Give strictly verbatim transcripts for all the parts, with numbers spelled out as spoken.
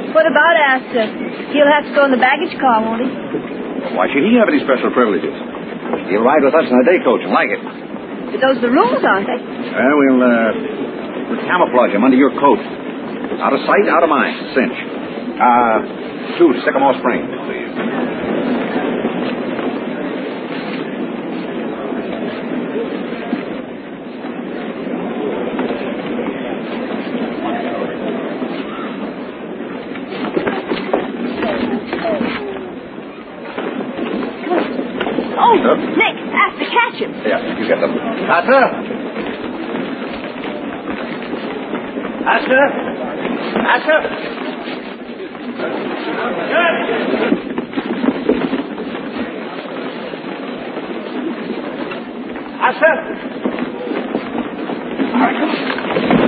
What about Astor? He'll have to go in the baggage car, won't he? Why should he have any special privileges? He'll ride with us in a day coach and like it. But those are the rules, aren't they? Well, we'll, uh, we'll camouflage him under your coat. Out of sight, out of mind. Cinch. Uh, two to Sycamore Springs, please. Oh, Nick, Astor, catch him. Yeah, you get them. Astor? Astor? Astor? Astor? All right, come on.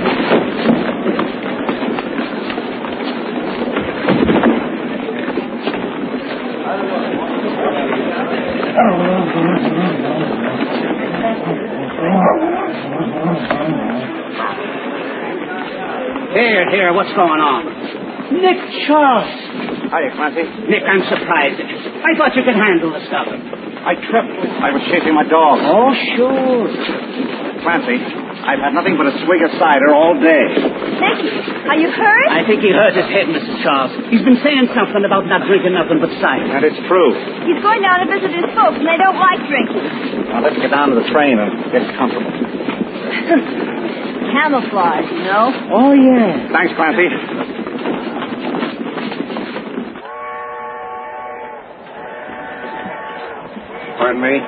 Here, here, what's going on? Nick Charles. Hiya, Clancy. Nick, I'm surprised. I thought you could handle the stuff. I tripped. I was chasing my dog. Oh, sure. Clancy, I've had nothing but a swig of cider all day. Nicky, are you hurt? I think he hurt his head, Missus Charles. He's been saying something about not drinking nothing but cider. And it's true. He's going down to visit his folks, and they don't like drinking. Now, let's get down to the train and get comfortable. Camouflage, you know? Oh, yeah. Thanks, Clancy. Pardon me?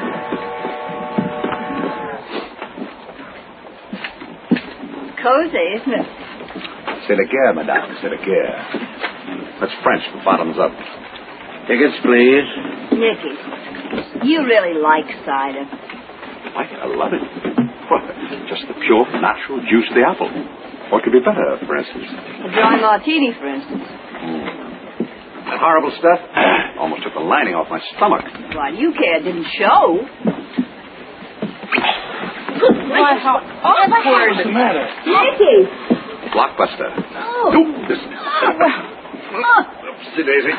Cozy, isn't it? C'est la guerre, madame. C'est la guerre. That's French for bottoms up. Tickets, please. Nicky, you really like cider. I, I love it. What? Just the pure, natural juice of the apple. What could be better, for instance? A dry martini, for instance. Mm. That horrible stuff almost took the lining off my stomach. Why, you care, it didn't show. Why, how awkward. What's the matter? Nicky! Blockbuster. Oh. Oop, this. Oh. Oopsie daisy.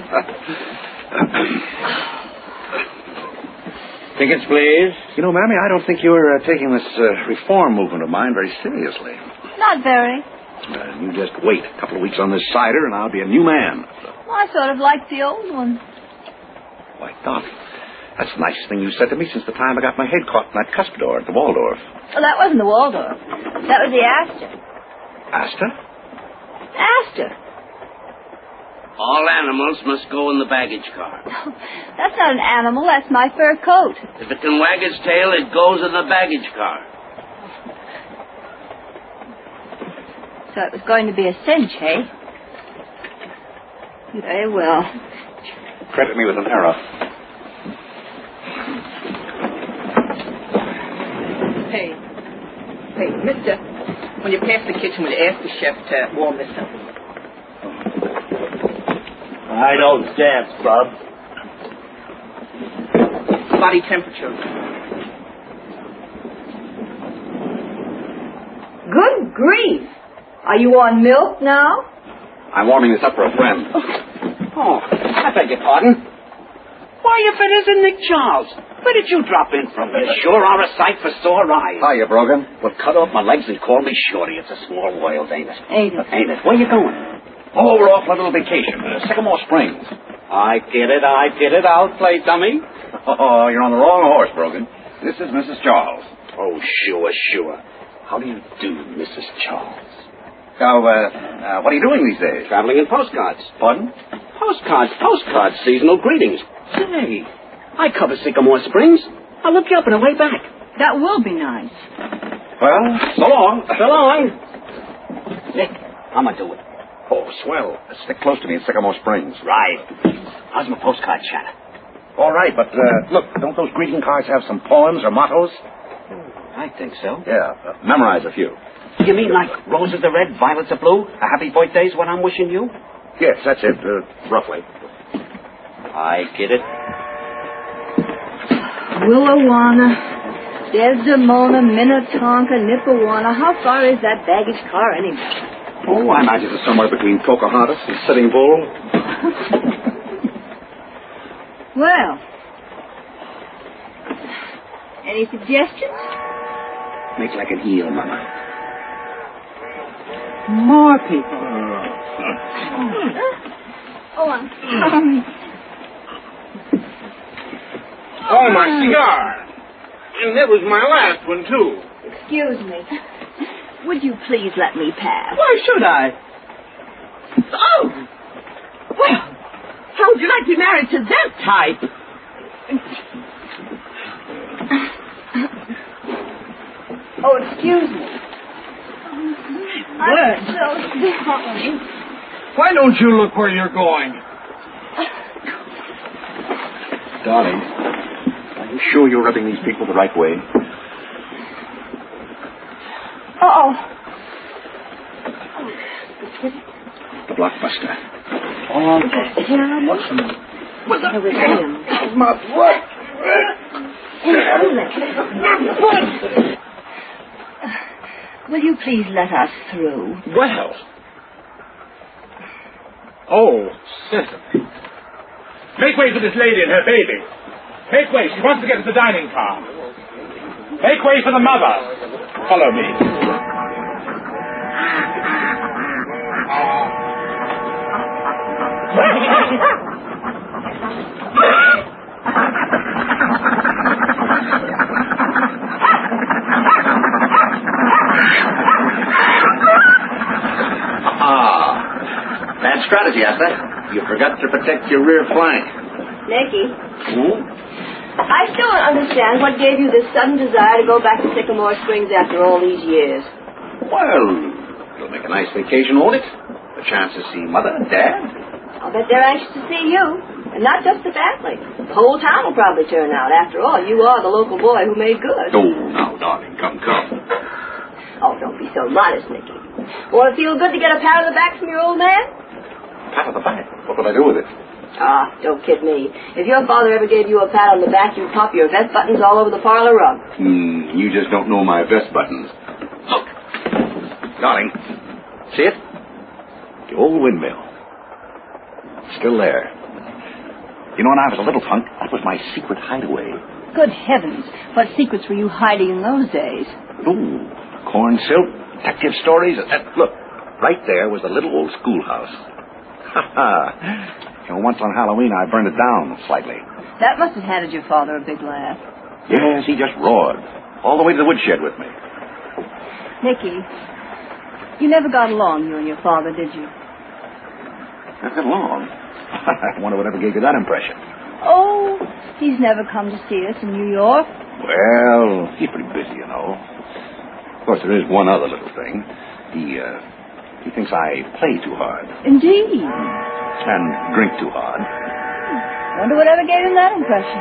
Tickets, please. You know, Mammy, I don't think you're uh, taking this uh, reform movement of mine very seriously. Not very. Uh, you just wait a couple of weeks on this cider, and I'll be a new man. Well, I sort of liked the old one. Why, Doc, that's the nicest thing you said to me since the time I got my head caught in that cuspidor at the Waldorf. Well, that wasn't the Waldorf. That was the Astor. Astor? Astor. All animals must go in the baggage car. That's not an animal. That's my fur coat. If it can wag its tail, it goes in the baggage car. So it was going to be a cinch, eh? Very well. Credit me with an error. Hey. Hey, mister, when you pass the kitchen, will you ask the chef to warm this up? I don't dance, bub. Body temperature. Good grief. Are you on milk now? I'm warming this up for a friend. Oh, I beg your pardon. Why, if it isn't Nick Charles, where did you drop in from? You sure are a sight for sore eyes. Hiya, Brogan. Well, cut off my legs and call me Shorty. It's a small world, ain't it? Ain't it? Ain't it? Where you going? Oh, we're off on a little vacation. Uh, Sycamore Springs. I get it, I get it. I'll play dummy. Oh, you're on the wrong horse, Brogan. This is Missus Charles. Oh, sure, sure. How do you do, Missus Charles? Now, uh, uh, what are you doing these days? Traveling in postcards. Pardon? Postcards, postcards, seasonal greetings. Say, I cover Sycamore Springs. I'll look you up on the way back. That will be nice. Well, so long. So long. Nick, I'm going to do it. Oh, swell. Stick close to me in Sycamore Springs. Right. How's my postcard chatter? All right, but, uh, look, don't those greeting cards have some poems or mottos? I think so. Yeah, uh, memorize a few. You mean like roses are red, violets are blue? A happy birthday's what I'm wishing you? Yes, that's it, uh, roughly. I get it. Willawanna, Desdemona, Minnetonka, Nippewanna. How far is that baggage car anyway? Oh, I imagine it's somewhere between Pocahontas and Sitting Bull. Well, any suggestions? Make like an eel, Mama. More people. Oh, I'm sorry. Oh, my cigar. And that was my last one, too. Excuse me. Would you please let me pass? Why should I? Oh! Well, how would you like to be married to that type? Oh, excuse me. I'm so sorry. Why don't you look where you're going? Darling, are you sure you're rubbing these people the right way? Uh-oh. The Blockbuster. Oh, what's the matter? What's up with him? My foot! Will you please let us through? Well. Oh, certainly. Make way for this lady and her baby. Make way. She wants to get to the dining car. Make way for the mother. Follow me. Ah, bad strategy, Asta. You forgot to protect your rear flank. Nicky, Hmm? I still don't understand what gave you this sudden desire to go back to Sycamore Springs after all these years. Well, you'll make a nice vacation, won't it? A chance to see Mother and Dad. I'll bet they're anxious to see you. And not just the family. The whole town will probably turn out. After all, you are the local boy who made good. Oh, now, darling, come, come. Oh, don't be so modest, Nicky. Want to feel good to get a pat on the back from your old man? Pat on the back. What would I do with it? Ah, don't kid me. If your father ever gave you a pat on the back, you'd pop your vest buttons all over the parlor rug. Hmm, you just don't know my vest buttons. Look. Darling, see it? The old windmill. Still there. You know, when I was a little punk, that was my secret hideaway. Good heavens. What secrets were you hiding in those days? Ooh, corn silk, detective stories. Uh, look, right there was the little old schoolhouse. Ha ha. You know, once on Halloween, I burned it down slightly. That must have handed your father a big laugh. Yes, he just roared. All the way to the woodshed with me. Nicky, you never got along, you and your father, did you? Not that long. I wonder whatever gave you that impression. Oh, he's never come to see us in New York. Well, he's pretty busy, you know. Of course, there is one other little thing. He, uh, he thinks I play too hard. Indeed. And drink too hard. Wonder whatever gave him that impression.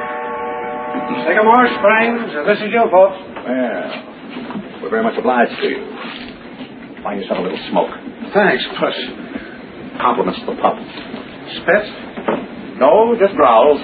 Sycamore Springs, this is your folks. Well, we're very much obliged to you. Find yourself a little smoke. Thanks, Puss. Compliments to the pup. Spits? No, just growls.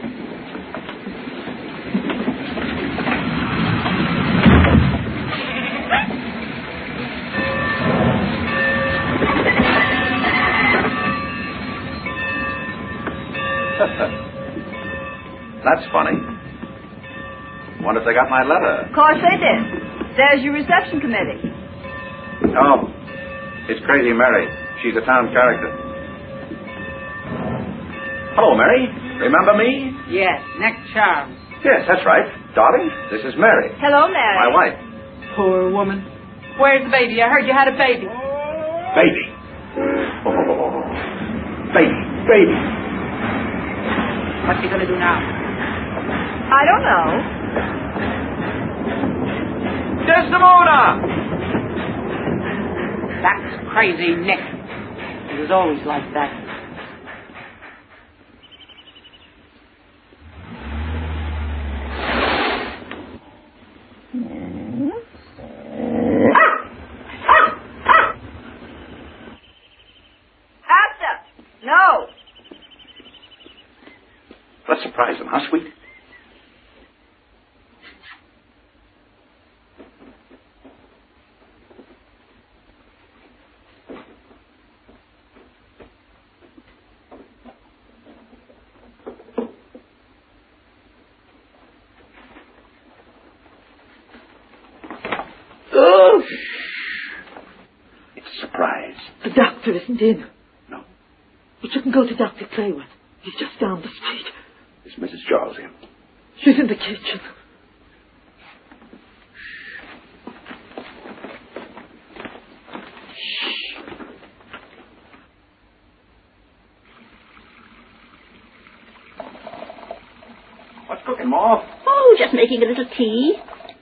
That's funny. Wonder if they got my letter. Of course they did. There's your reception committee. Oh, it's Crazy Mary. She's a town character. Hello, Mary. Remember me? Yes, Nick Charles. Yes, that's right. Darling, this is Mary. Hello, Mary. My wife. Poor woman. Where's the baby? I heard you had a baby. Baby. Oh, baby, baby. What's he going to do now? I don't know. Desdemona! That's crazy, Nick. He was always like that. No. Let's surprise them, huh, sweet? doctor isn't in. No. But you can go to Doctor Clayworth. He's just down the street. Is Missus Charles in? She's in the kitchen. What's cooking, Ma? Oh, just making a little tea.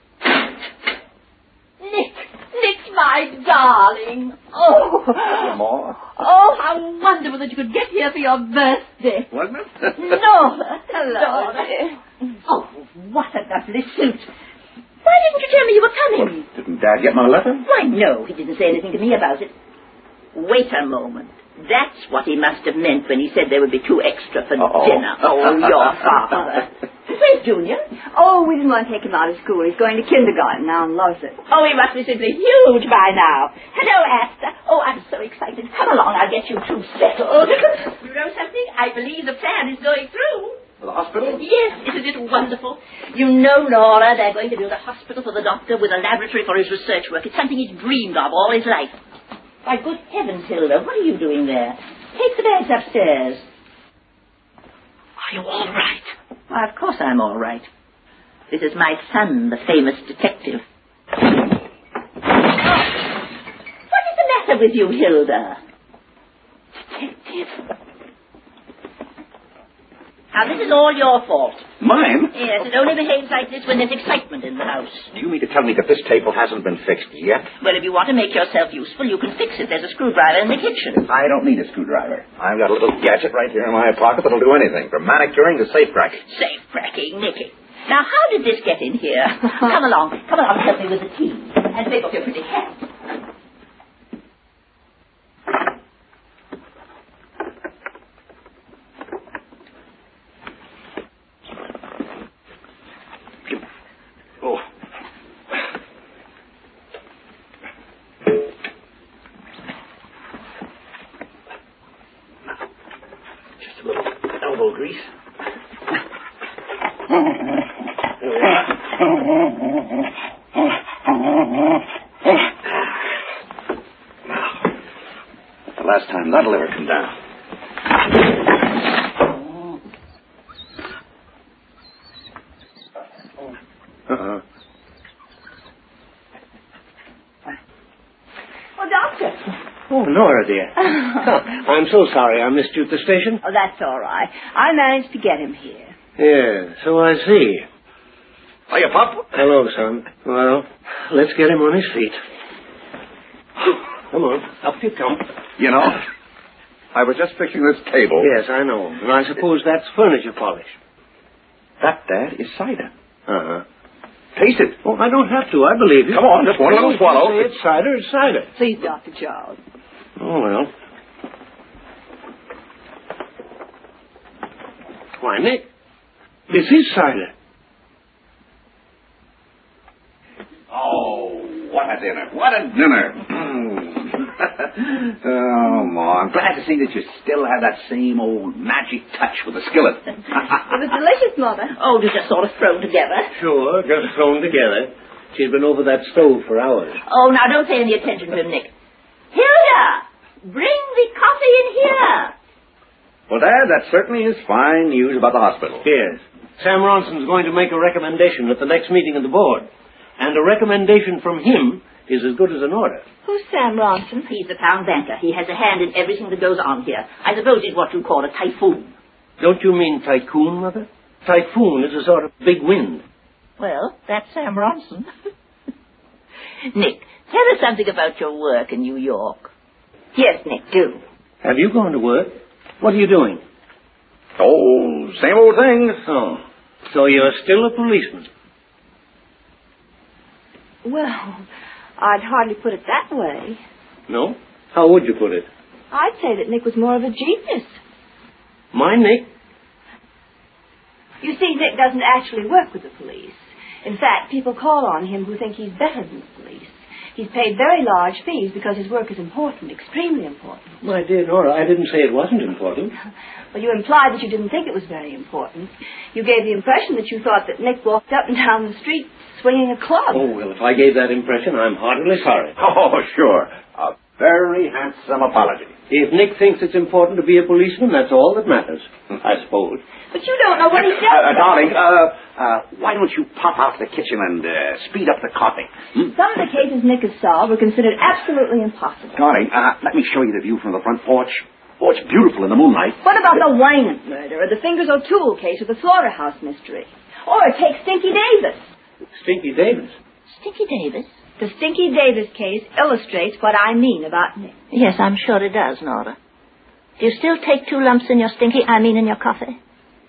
Nick, Nick, my darling. Oh, Ma? oh, how wonderful that you could get here for your birthday. Wasn't it? No, hello. Oh, what a lovely suit. Why didn't you tell me you were coming? Well, didn't Dad get my letter? Why, no, he didn't say anything to me about it. Wait a moment. That's what he must have meant when he said there would be two extra for Uh-oh. dinner. Oh, your father. Where's Junior? Oh, we didn't want to take him out of school. He's going to kindergarten now and loves it. Oh, he must be simply huge by now. Hello, Asta. Oh, I'm so excited. Come along, I'll get you two settled. You know something? I believe the plan is going through. The hospital? Yes, isn't it wonderful? You know, Laura, they're going to build a hospital for the doctor with a laboratory for his research work. It's something he's dreamed of all his life. Why, good heavens, Hilda, what are you doing there? Take the bags upstairs. Are you all right? Why, of course I'm all right. This is my son, the famous detective. Oh, what is the matter with you, Hilda? Detective? Now, this is all your fault. Mine? Yes, it only behaves like this when there's excitement in the house. Do you mean to tell me that this table hasn't been fixed yet? Well, if you want to make yourself useful, you can fix it. There's a screwdriver in the kitchen. I don't need a screwdriver. I've got a little gadget right here in my pocket that'll do anything, from manicuring to safe cracking. Safe cracking, Nicky. Now, how did this get in here? Come along. Come along, help me with the tea. And take off your pretty hat. Oh. Just a little elbow grease. Now, the last time that'll ever come down. Uh-huh. Oh, Doctor. Oh, Nora, dear. Oh, I'm so sorry I missed you at the station. Oh, that's all right. I managed to get him here. Yeah, so I see. Hiya, Pop. Hello, son. Well, let's get him on his feet. Come on, up you come. You know, I was just fixing this table. Yes, I know. And I suppose that's furniture polish. That, Dad, is cider. Uh-huh. Taste it. Oh, I don't have to. I believe you. Come on, just one little swallow. Say it's cider, it's cider. Please, Doctor Charles. Oh, well. Why, Nick, this is cider. Oh, what a dinner. What a dinner. Oh, Ma, I'm glad to see that you still have that same old magic touch with the skillet. It was delicious, Mother. Oh, just sort of thrown together. Sure, just thrown together. She's been over that stove for hours. Oh, now don't pay any attention to him, Nick. Hilda! Bring the coffee in here. Well, Dad, that certainly is fine news about the hospital. Yes. Sam Ronson's going to make a recommendation at the next meeting of the board. And a recommendation from him is as good as an order. Who's Sam Ronson? He's the town banker. He has a hand in everything that goes on here. I suppose he's what you call a typhoon. Don't you mean tycoon, Mother? Typhoon is a sort of big wind. Well, that's Sam Ronson. Nick, tell us something about your work in New York. Yes, Nick, do. Have you gone to work? What are you doing? Oh, same old things. Oh, so you're still a policeman? Well, I'd hardly put it that way. No? How would you put it? I'd say that Nick was more of a genius. My Nick? You see, Nick doesn't actually work with the police. In fact, people call on him who think he's better than the police. He's paid very large fees because his work is important, extremely important. My dear Nora, I didn't say it wasn't important. Well, you implied that you didn't think it was very important. You gave the impression that you thought that Nick walked up and down the street swinging a club. Oh, well, if I gave that impression, I'm heartily sorry. Oh, sure. A very handsome apology. If Nick thinks it's important to be a policeman, that's all that matters, I suppose. But you don't know what he said. Uh, uh, darling, uh, uh, why don't you pop out to the kitchen and uh, speed up the coffee? Hmm? Some of the cases Nick has solved were considered absolutely impossible. Darling, uh, let me show you the view from the front porch. Oh, it's beautiful in the moonlight. What about the Wynant murder, or the Fingers O'Toole case, or the Slaughterhouse mystery? Or take Stinky Davis. Stinky Davis? Stinky Davis? The Stinky Davis case illustrates what I mean about Nick. Yes, I'm sure it does, Nora. Do you still take two lumps in your stinky, I mean in your coffee?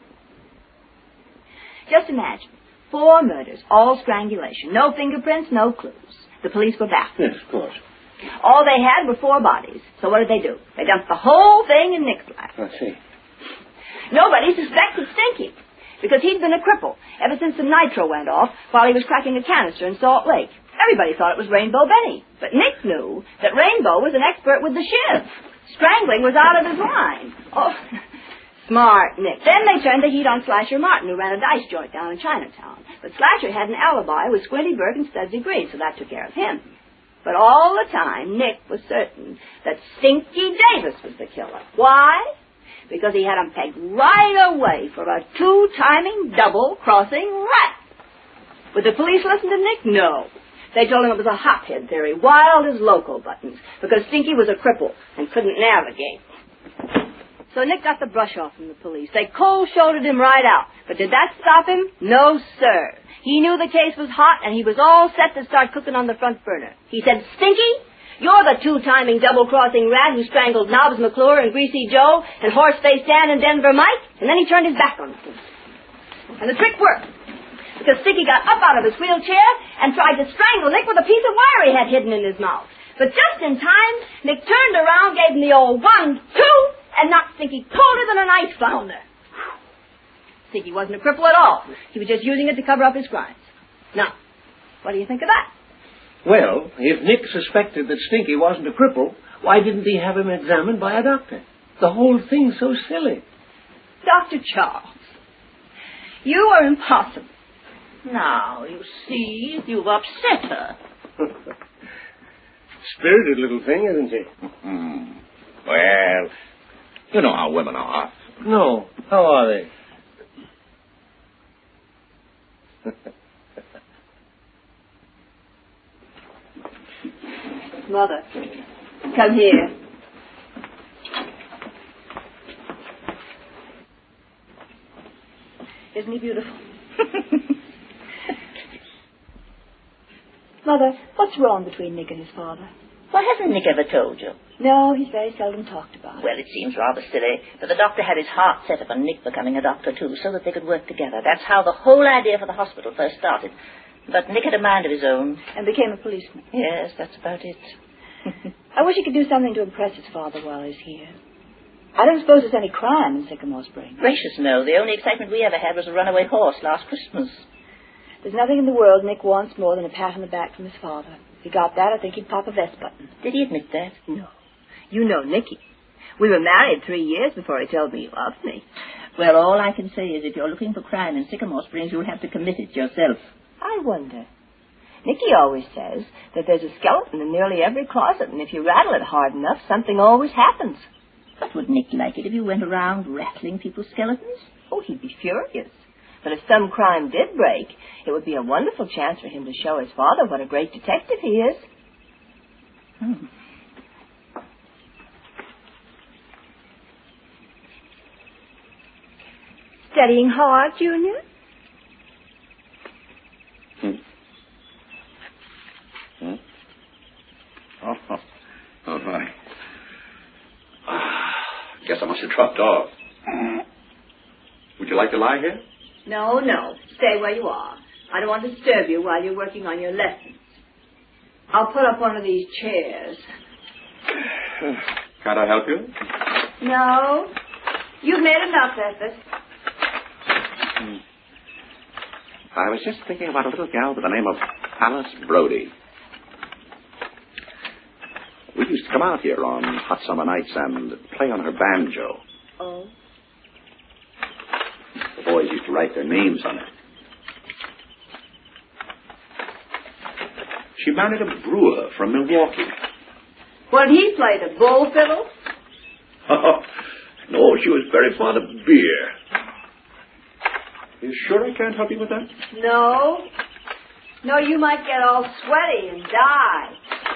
Just imagine. Four murders, all strangulation. No fingerprints, no clues. The police were baffled. Yes, of course. All they had were four bodies. So what did they do? They dumped the whole thing in Nick's lap. I see. Nobody suspected Stinky, because he'd been a cripple ever since the nitro went off while he was cracking a canister in Salt Lake. Everybody thought it was Rainbow Benny. But Nick knew that Rainbow was an expert with the shiv. Strangling was out of his line. Oh, smart Nick. Then they turned the heat on Slasher Martin, who ran a dice joint down in Chinatown. But Slasher had an alibi with Squinty Burke and Studsy Green, so that took care of him. But all the time, Nick was certain that Stinky Davis was the killer. Why? Because he had him pegged right away for a two-timing, double-crossing rat. Would the police listen to Nick? No. They told him it was a hothead theory, wild as loco buttons, because Stinky was a cripple and couldn't navigate. So Nick got the brush off from the police. They cold-shouldered him right out. But did that stop him? No, sir. He knew the case was hot, and he was all set to start cooking on the front burner. He said, Stinky, you're the two-timing, double-crossing rat who strangled Nobbs McClure and Greasy Joe and Horse-Faced Dan and Denver Mike. And then he turned his back on the police. And the trick worked. Because Stinky got up out of his wheelchair and tried to strangle Nick with a piece of wire he had hidden in his mouth. But just in time, Nick turned around, gave him the old one, two, and knocked Stinky colder than an ice flounder. Stinky wasn't a cripple at all. He was just using it to cover up his crimes. Now, what do you think of that? Well, if Nick suspected that Stinky wasn't a cripple, why didn't he have him examined by a doctor? The whole thing's so silly. Doctor Charles, you are impossible. Now, you see, you've upset her. Spirited little thing, isn't she? Mm. Well, you know how women are. No. How are they? Mother, come here. Isn't he beautiful? Mother, what's wrong between Nick and his father? Well, hasn't Nick ever told you? No, he's very seldom talked about. Well, it seems rather silly, but the doctor had his heart set upon Nick becoming a doctor, too, so that they could work together. That's how the whole idea for the hospital first started. But Nick had a mind of his own. And became a policeman. Yes, that's about it. I wish he could do something to impress his father while he's here. I don't suppose there's any crime in Sycamore Springs. Gracious, no. The only excitement we ever had was a runaway horse last Christmas. There's nothing in the world Nick wants more than a pat on the back from his father. If he got that, I think he'd pop a vest button. Did he admit that? No. You know Nicky. We were married three years before he told me he loved me. Well, all I can say is if you're looking for crime in Sycamore Springs, you'll have to commit it yourself. I wonder. Nicky always says that there's a skeleton in nearly every closet, and if you rattle it hard enough, something always happens. But would Nick like it if you went around rattling people's skeletons? Oh, he'd be furious. But if some crime did break, it would be a wonderful chance for him to show his father what a great detective he is. Hmm. Studying hard, Junior? Hmm. Hmm? Oh, oh, oh my. Ah, guess I must have dropped off. Would you like to lie here? No, no. Stay where you are. I don't want to disturb you while you're working on your lessons. I'll put up one of these chairs. Can't I help you? No. You've made enough effort. Hmm. I was just thinking about a little gal by the name of Alice Brody. We used to come out here on hot summer nights and play on her banjo. Oh? The boys used to write their names on it. She married a brewer from Milwaukee. Well, he played the bull fiddle? No, she was very fond of beer. You sure I can't help you with that? No. No, you might get all sweaty and die.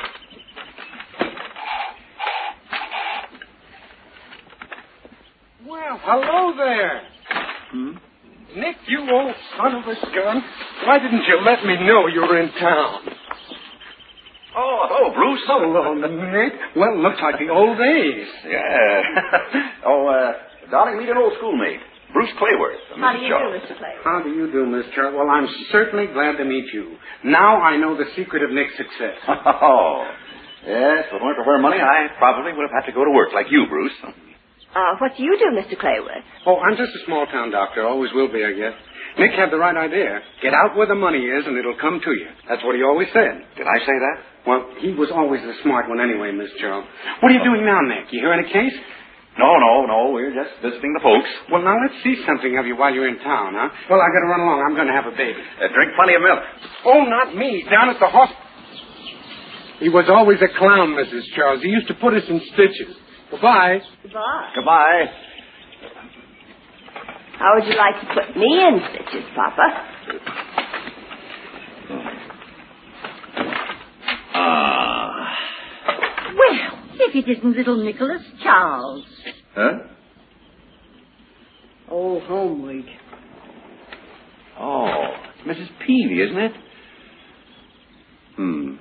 Well, hello there. Hmm? Nick, you old son of a gun. Why didn't you let me know you were in town? Oh, hello, Bruce. Hello, Nick. Well, looks like the old days. Yeah. oh, uh, darling, meet an old schoolmate, Bruce Clayworth. How do you do, Mister Clay? How do you do, Miss Charles? Well, I'm certainly glad to meet you. Now I know the secret of Nick's success. Oh, yes. If it weren't for her money, I probably would have had to go to work like you, Bruce. Uh, what do you do, Mister Clayworth? Oh, I'm just a small-town doctor. Always will be, I guess. Nick had the right idea. Get out where the money is, and it'll come to you. That's what he always said. Did I say that? Well, he was always the smart one anyway, Miss Charles. What are you doing now, Nick? You hearing a case? No, no, no. We're just visiting the folks. Well, now let's see something of you while you're in town, huh? Well, I gotta run along. I'm gonna have a baby. Uh, drink plenty of milk. Oh, not me. Down at the hospital. He was always a clown, Missus Charles. He used to put us in stitches. Goodbye. Goodbye. Goodbye. How would you like to put me in stitches, Papa? Ah. Well, if it isn't little Nicholas Charles. Huh? Oh, home week. Oh, it's Missus Peavy, isn't it? Hmm.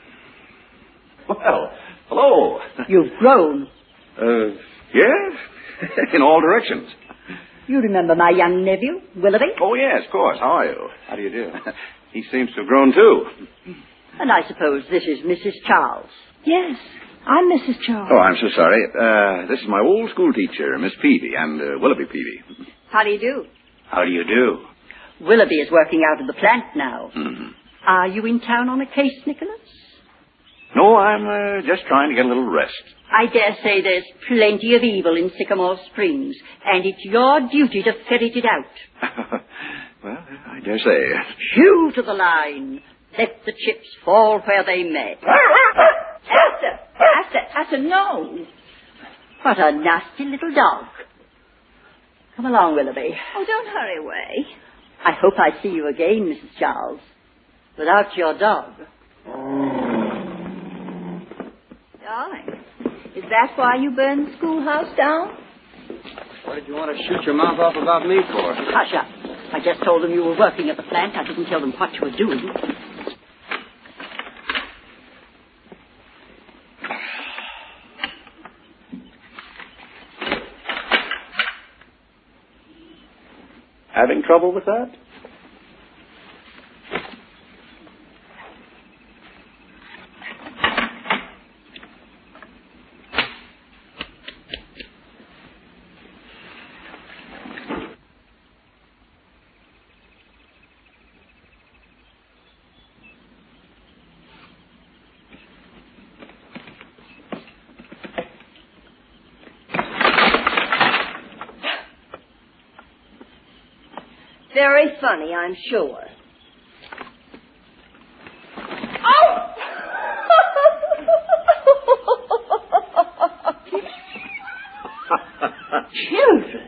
Well, hello. You've grown. Uh, yes, in all directions. You remember my young nephew, Willoughby? Oh, yes, of course. How are you? How do you do? He seems to have grown, too. And I suppose this is Missus Charles. Yes, I'm Missus Charles. Oh, I'm so sorry. Uh, this is my old school teacher, Miss Peavy, and uh, Willoughby Peavy. How do you do? How do you do? Willoughby is working out of the plant now. Mm-hmm. Are you in town on a case, Nicholas? No, I'm uh, just trying to get a little rest. I dare say there's plenty of evil in Sycamore Springs, and it's your duty to ferret it out. Well, I dare say. Hew to the line. Let the chips fall where they may. Asta! Asta! Asta, no! What a nasty little dog. Come along, Willoughby. Oh, don't hurry away. I hope I see you again, Missus Charles. Without your dog. Darling, is that why you burned the schoolhouse down? What did you want to shoot your mouth off about me for? Hush up. I just told them you were working at the plant. I didn't tell them what you were doing. Having trouble with that? Very funny, I'm sure. Oh! Children!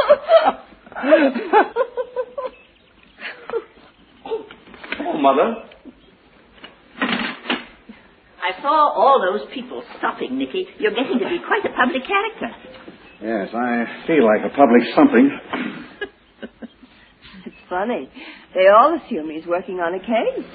Oh, Mother. I saw all those people stopping, Nicky. You're getting to be quite a public character. Yes, I feel like a public something. It's funny. They all assume he's working on a case.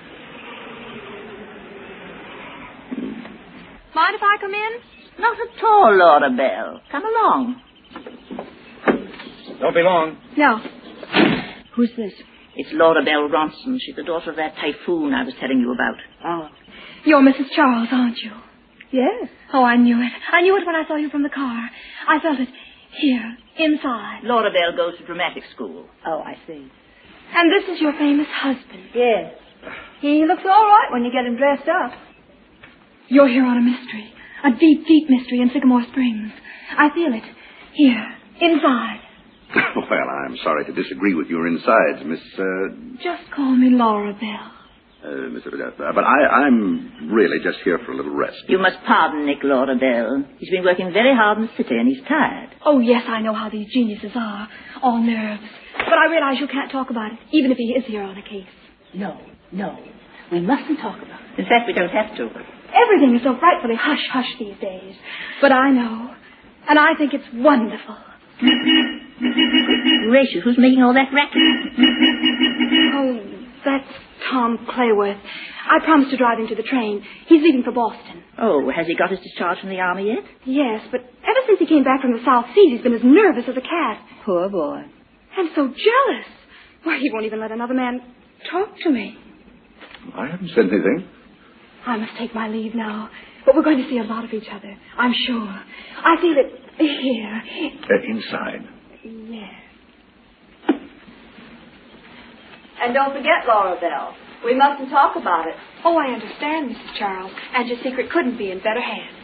Mind if I come in? Not at all, Laura Bell. Come along. Don't be long. No. Who's this? It's Laura Bell Ronson. She's the daughter of that typhoon I was telling you about. Oh. You're Missus Charles, aren't you? Yes. Oh, I knew it. I knew it when I saw you from the car. I felt it here, inside. Laura Bell goes to dramatic school. Oh, I see. And this is your famous husband. Yes. He looks all right when you get him dressed up. You're here on a mystery. A deep, deep mystery in Sycamore Springs. I feel it. Here, inside. Well, I'm sorry to disagree with your insides, Miss, uh... Just call me Laura Bell. Uh, Mister Augusta, but I, I'm really just here for a little rest. You must pardon Nick Lauderdale. He's been working very hard in the city and he's tired. Oh, yes, I know how these geniuses are. All nerves. But I realize you can't talk about it, even if he is here on a case. No, no. We mustn't talk about it. In fact, we don't have to. Everything is so frightfully hush-hush these days. But I know. And I think it's wonderful. Gracious, who's making all that racket? Oh, that's Tom Clayworth. I promised to drive him to the train. He's leaving for Boston. Oh, has he got his discharge from the army yet? Yes, but ever since he came back from the South Seas, he's been as nervous as a cat. Poor boy. And so jealous. Why, he won't even let another man talk to me. I haven't said anything. I must take my leave now. But we're going to see a lot of each other, I'm sure. I feel it here. Uh, inside. Yes. And don't forget, Laura Bell, we mustn't talk about it. Oh, I understand, Missus Charles. And your secret couldn't be in better hands.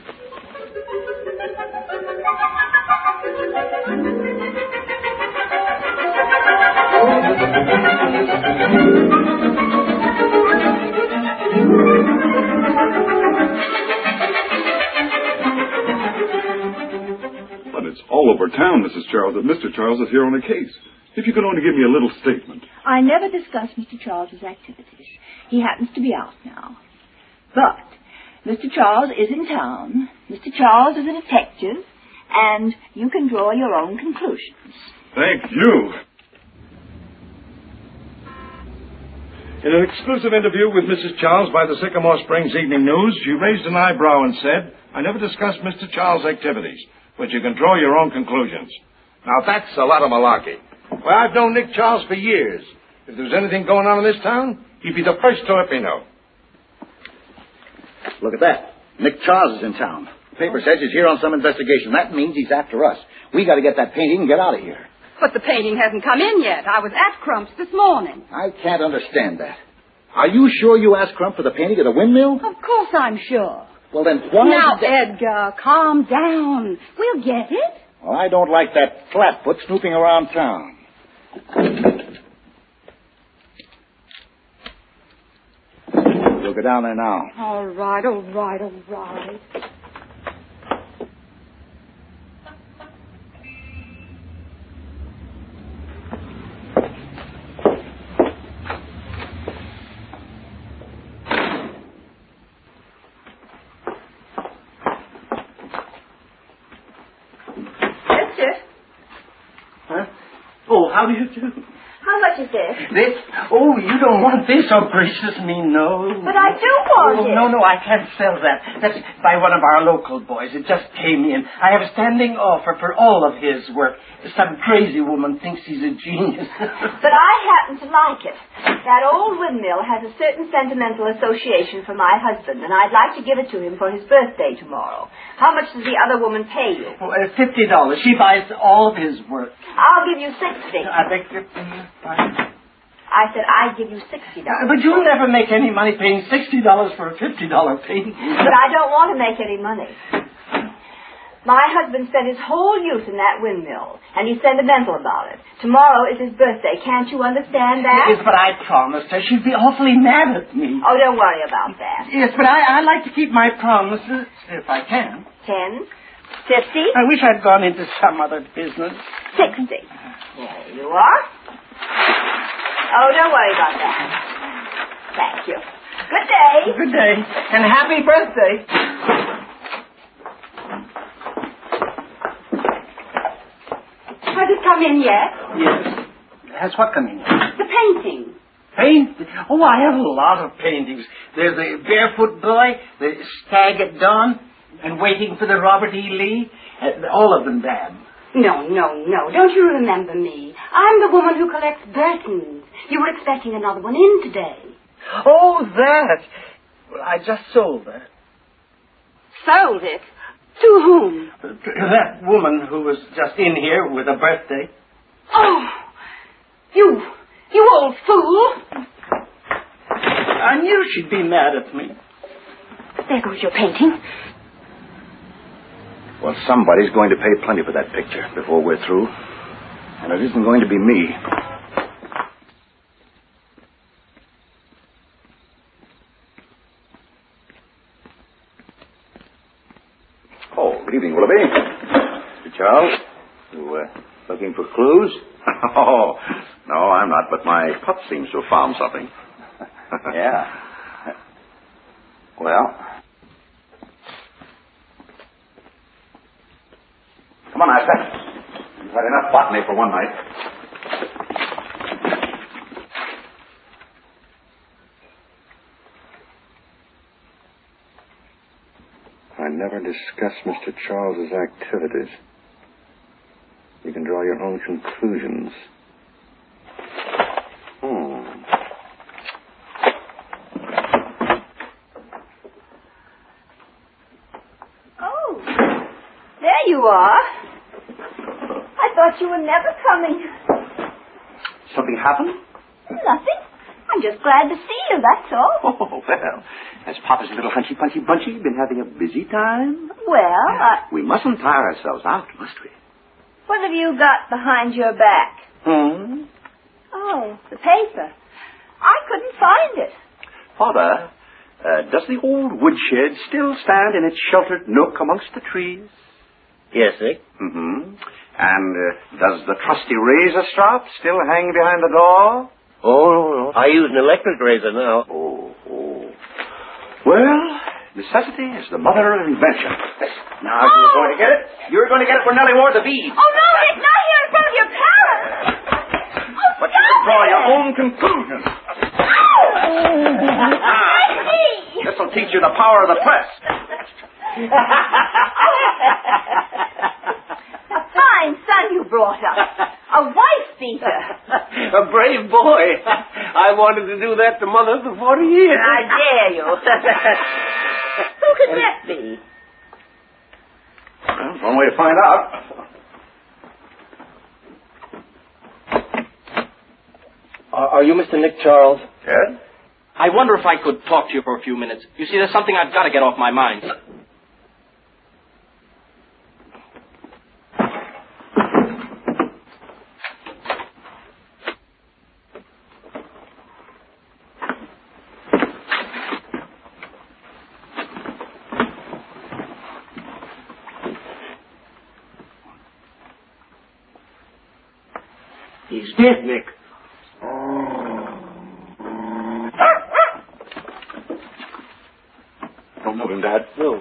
But it's all over town, Missus Charles, that Mister Charles is here on a case. If you could only give me a little statement. I never discuss Mister Charles's activities. He happens to be out now. But Mister Charles is in town. Mister Charles is a detective, and you can draw your own conclusions. Thank you. In an exclusive interview with Missus Charles by the Sycamore Springs Evening News, she raised an eyebrow and said, "I never discussed Mister Charles' activities, but you can draw your own conclusions." Now, that's a lot of malarkey. Well, I've known Nick Charles for years. If there was anything going on in this town, he'd be the first to let me know. Look at that. Nick Charles is in town. The paper says he's here on some investigation. That means he's after us. We got to get that painting and get out of here. But the painting hasn't come in yet. I was at Crump's this morning. I can't understand that. Are you sure you asked Crump for the painting of the windmill? Of course I'm sure. Well, then why... Now, did that... Edgar, calm down. We'll get it. Well, I don't like that flatfoot snooping around town. We'll go down there now. All right, all right, all right. How do you do? How much is this? This? Oh, you don't want this, oh gracious me, no. But I do want oh, it. No, no, I can't sell that. That's by one of our local boys. It just came in. I have a standing offer for all of his work. Some crazy woman thinks he's a genius. But I happen to like it. That old windmill has a certain sentimental association for my husband, and I'd like to give it to him for his birthday tomorrow. How much does the other woman pay you? Oh, uh, Fifty dollars. She buys all of his work. I'll give you sixty. I beg your pardon? I said I'd give you sixty dollars. But you'll never make any money paying sixty dollars for a fifty dollar painting. But I don't want to make any money. My husband spent his whole youth in that windmill, and he's sentimental about it. Tomorrow is his birthday. Can't you understand that? Yes, but I promised her. She'd be awfully mad at me. Oh, don't worry about that. Yes, but I, I like to keep my promises, if I can. Ten? Fifty? I wish I'd gone into some other business. Sixty. There you are. Oh, don't worry about that. Thank you. Good day. Good day. And happy birthday. Has it come in yet? Yes. Has what come in? The painting. Paint? Oh, I have a lot of paintings. There's the Barefoot Boy, the Stag at Dawn, and Waiting for the Robert E. Lee. Uh, all of them bad. No, no, no. Don't you remember me? I'm the woman who collects Burtons. You were expecting another one in today. Oh, that. Well, I just sold that. Sold it? To whom? That woman who was just in here with a birthday. Oh, you, you old fool. I knew she'd be mad at me. There goes your painting. Well, somebody's going to pay plenty for that picture before we're through. And it isn't going to be me. You, uh, looking for clues? Oh, no, I'm not, but my pup seems to have found something. Yeah. Well, come on, Asta. You've had enough botany for one night. I never discuss Mister Charles's activities. You can draw your own conclusions. Hmm. Oh, there you are. I thought you were never coming. Something happened? Nothing. I'm just glad to see you, that's all. Oh, well, has Papa's little hunchy punchy bunchy been having a busy time? Well, I... We mustn't tire ourselves out, must we? What have you got behind your back? Hmm? Oh, the paper. I couldn't find it. Father, uh, does the old woodshed still stand in its sheltered nook amongst the trees? Yes, Nick. Mm-hmm. And uh, does the trusty razor strap still hang behind the door? Oh, no, no. I use an electric razor now. Oh, oh. Well, necessity is the mother of invention. Now, oh. You're going to get it? You're going to get it where Nellie wore the bead. Oh, no, Nick, not here in front of your parents. Oh, but you can draw your own conclusions. This will teach you the power of the press. A fine son you brought up. A wife beater. A brave boy. I wanted to do that to Mother for forty years. I dare you. Who could that be? Well, one way to find out. Uh, are you Mister Nick Charles? Yes? I wonder if I could talk to you for a few minutes. You see, there's something I've got to get off my mind. He's dead, Nick. Don't move him, Dad. No.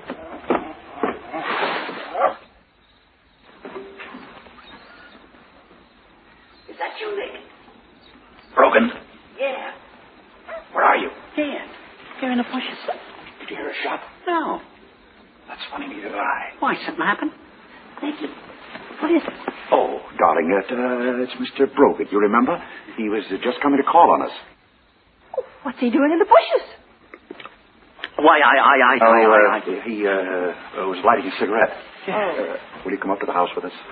Is that you, Nick? Brogan. Yeah. Where are you? Here. Here in the bushes. Did you hear a shot? No. That's funny, neither did I. Why, something happened? Nicky, what is it? Oh, darling, it, uh, it's Mister Brogan. You remember? He was uh, just coming to call on us. Oh, what's he doing in the bushes? Why, I, I, I, Oh, I, I, uh, I he, uh, uh, was lighting a cigarette. Yeah. Uh, will you come up to the house with us?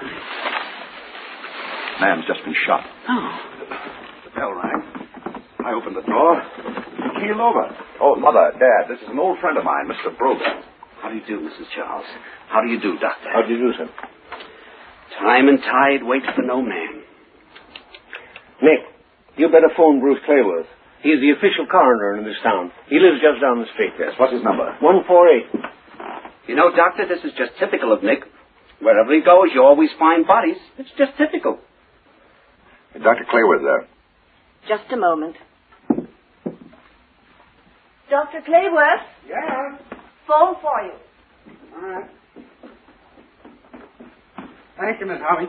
Man's just been shot. Oh. The bell rang. I opened the door. He keeled over. Oh, Mother, Dad, this is an old friend of mine, Mister Brogan. How do you do, Missus Charles? How do you do, Doctor? How do you do, sir? Time and tide waits for no man. Nick, you better phone Bruce Clayworth. He's the official coroner in this town. He lives just down the street. Yes, what's his number? one four eight. You know, Doctor, this is just typical of Nick. Wherever he goes, you always find bodies. It's just typical. Is Doctor Clayworth there? Just a moment. Doctor Clayworth? Yeah. Phone for you. All right. Thank you, Miss Holly.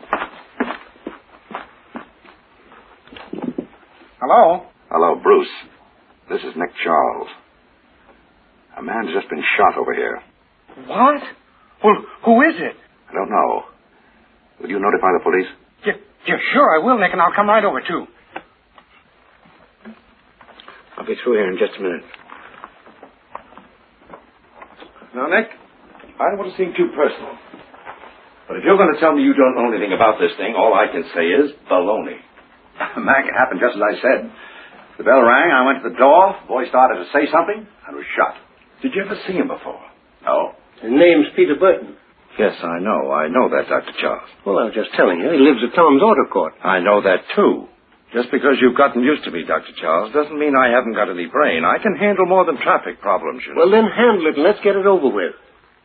Hello? Hello, Bruce. This is Nick Charles. A man's just been shot over here. What? Well, who is it? I don't know. Will you notify the police? Yeah, yeah, sure I will, Nick, and I'll come right over, too. I'll be through here in just a minute. Now, Nick, I don't want to seem too personal. But if you're going to tell me you don't know anything about this thing, all I can say is baloney. Mac, it happened just as I said. The bell rang, I went to the door, the boy started to say something, and was shot. Did you ever see him before? No. His name's Peter Burton. Yes, I know. I know that, Doctor Charles. Well, I was just telling you. He lives at Tom's Auto Court. I know that, too. Just because you've gotten used to me, Doctor Charles, doesn't mean I haven't got any brain. I can handle more than traffic problems, you know. Well, then handle it and let's get it over with.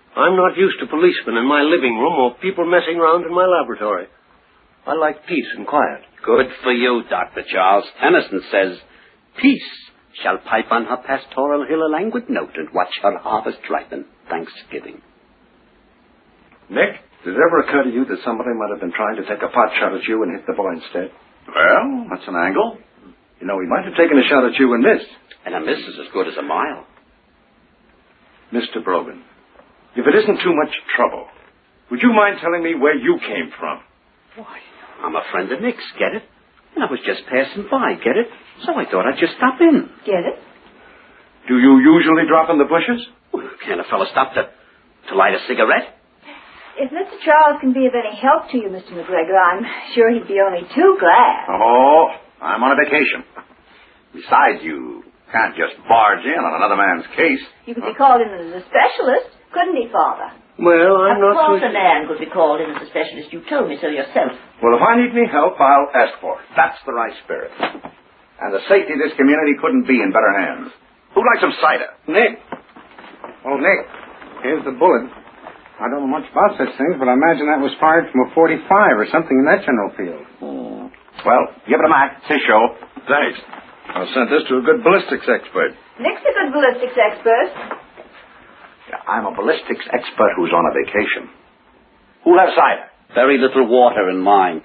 I'm not used to policemen in my living room or people messing around in my laboratory. I like peace and quiet. Good for you, Doctor Charles. Tennyson says, peace shall pipe on her pastoral hill a languid note and watch her harvest ripen. Thanksgiving. Nick, did it ever occur to you that somebody might have been trying to take a pot shot at you and hit the boy instead? Well, that's an angle. You know, he might have taken a shot at you and missed. And a miss is as good as a mile. Mister Brogan, if it isn't too much trouble, would you mind telling me where you came from? Why, I'm a friend of Nick's, get it? And I was just passing by, get it? So I thought I'd just stop in. Get it? Do you usually drop in the bushes? Well, can't a fellow stop to, to light a cigarette? If Mister Charles can be of any help to you, Mister McGregor, I'm sure he'd be only too glad. Oh, I'm on a vacation. Besides, you can't just barge in on another man's case. You could be called in as a specialist, couldn't he, Father? Well, I'm of not course so... a man could be called in as a specialist. You told me so yourself. Well, if I need any help, I'll ask for it. That's the right spirit. And the safety of this community couldn't be in better hands. Who'd like some cider? Nick. Oh, Nick, here's the bullet. I don't know much about such things, but I imagine that was fired from a forty-five or something in that general field. Hmm. Well, give it a Mac. It's his show. Thanks. I'll send this to a good ballistics expert. Nick's a good ballistics expert. Yeah, I'm a ballistics expert who's on a vacation. Who'll have cider? Very little water in mine.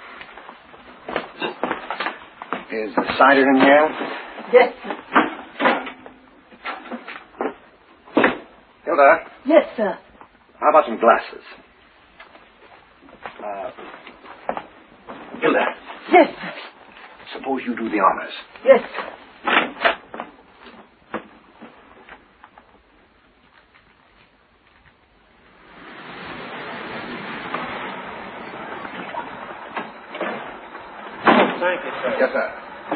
Is the cider in here? Yes. Hilda, Yes, sir. how about some glasses? Uh, Hilda, Yes, sir. suppose you do the honors. Yes, sir. Thank you, sir. Yes, sir.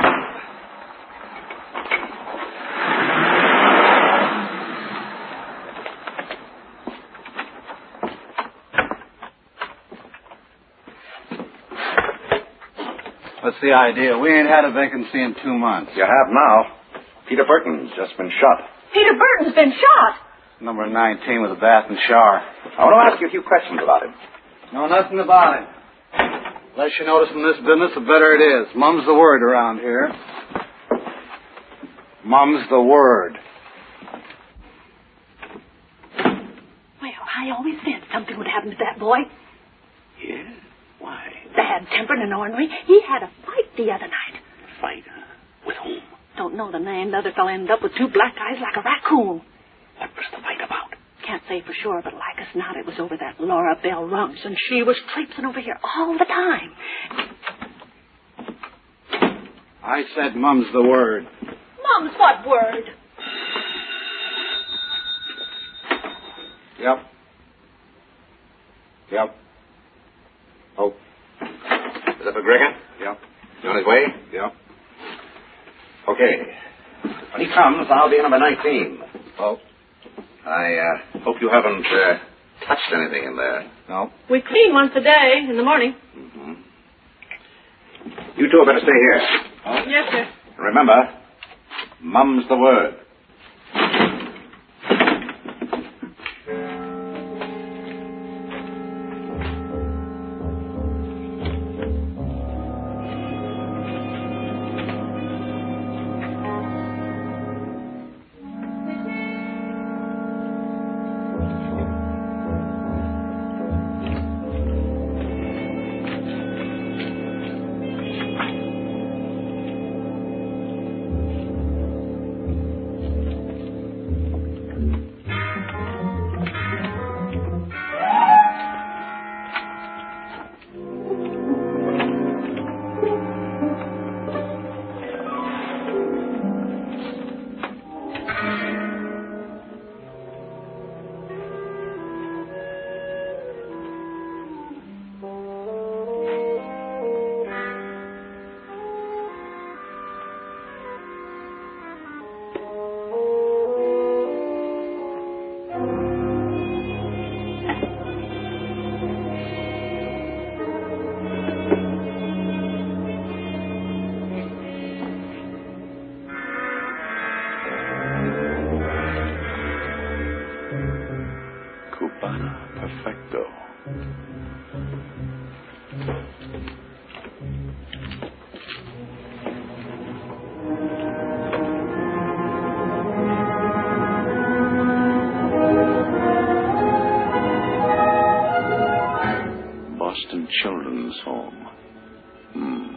What's the idea? We ain't had a vacancy in two months. You have now. Peter Burton's just been shot. Peter Burton's been shot. Number nineteen with a bath and shower. I want to ask you a few questions about him. Know nothing about him. Less you notice in this business, the better it is. Mum's the word around here. Mum's the word. Well, I always said something would happen to that boy. Yeah? Why? Bad-tempered and ornery. He had a fight the other night. Fight? Uh, with whom? Don't know the name. The other fellow ended up with two black eyes like a raccoon. What was the fight about? Can't say for sure, but like as not, it was over that Laura Bell Rungs, and she was traipsing over here all the time. I said Mum's the word. Mum's what word? Yep. Yep. Oh. Is that McGregor? Yep. You on his way? Yep. Okay. When he comes, I'll be number nineteen. Oh. I uh, hope you haven't uh, touched anything in there. No. We clean once a day in the morning. Mm-hmm. You two better stay here. Oh. Yes, sir. Remember, Mum's the word. Winston Children's Home. Hmm.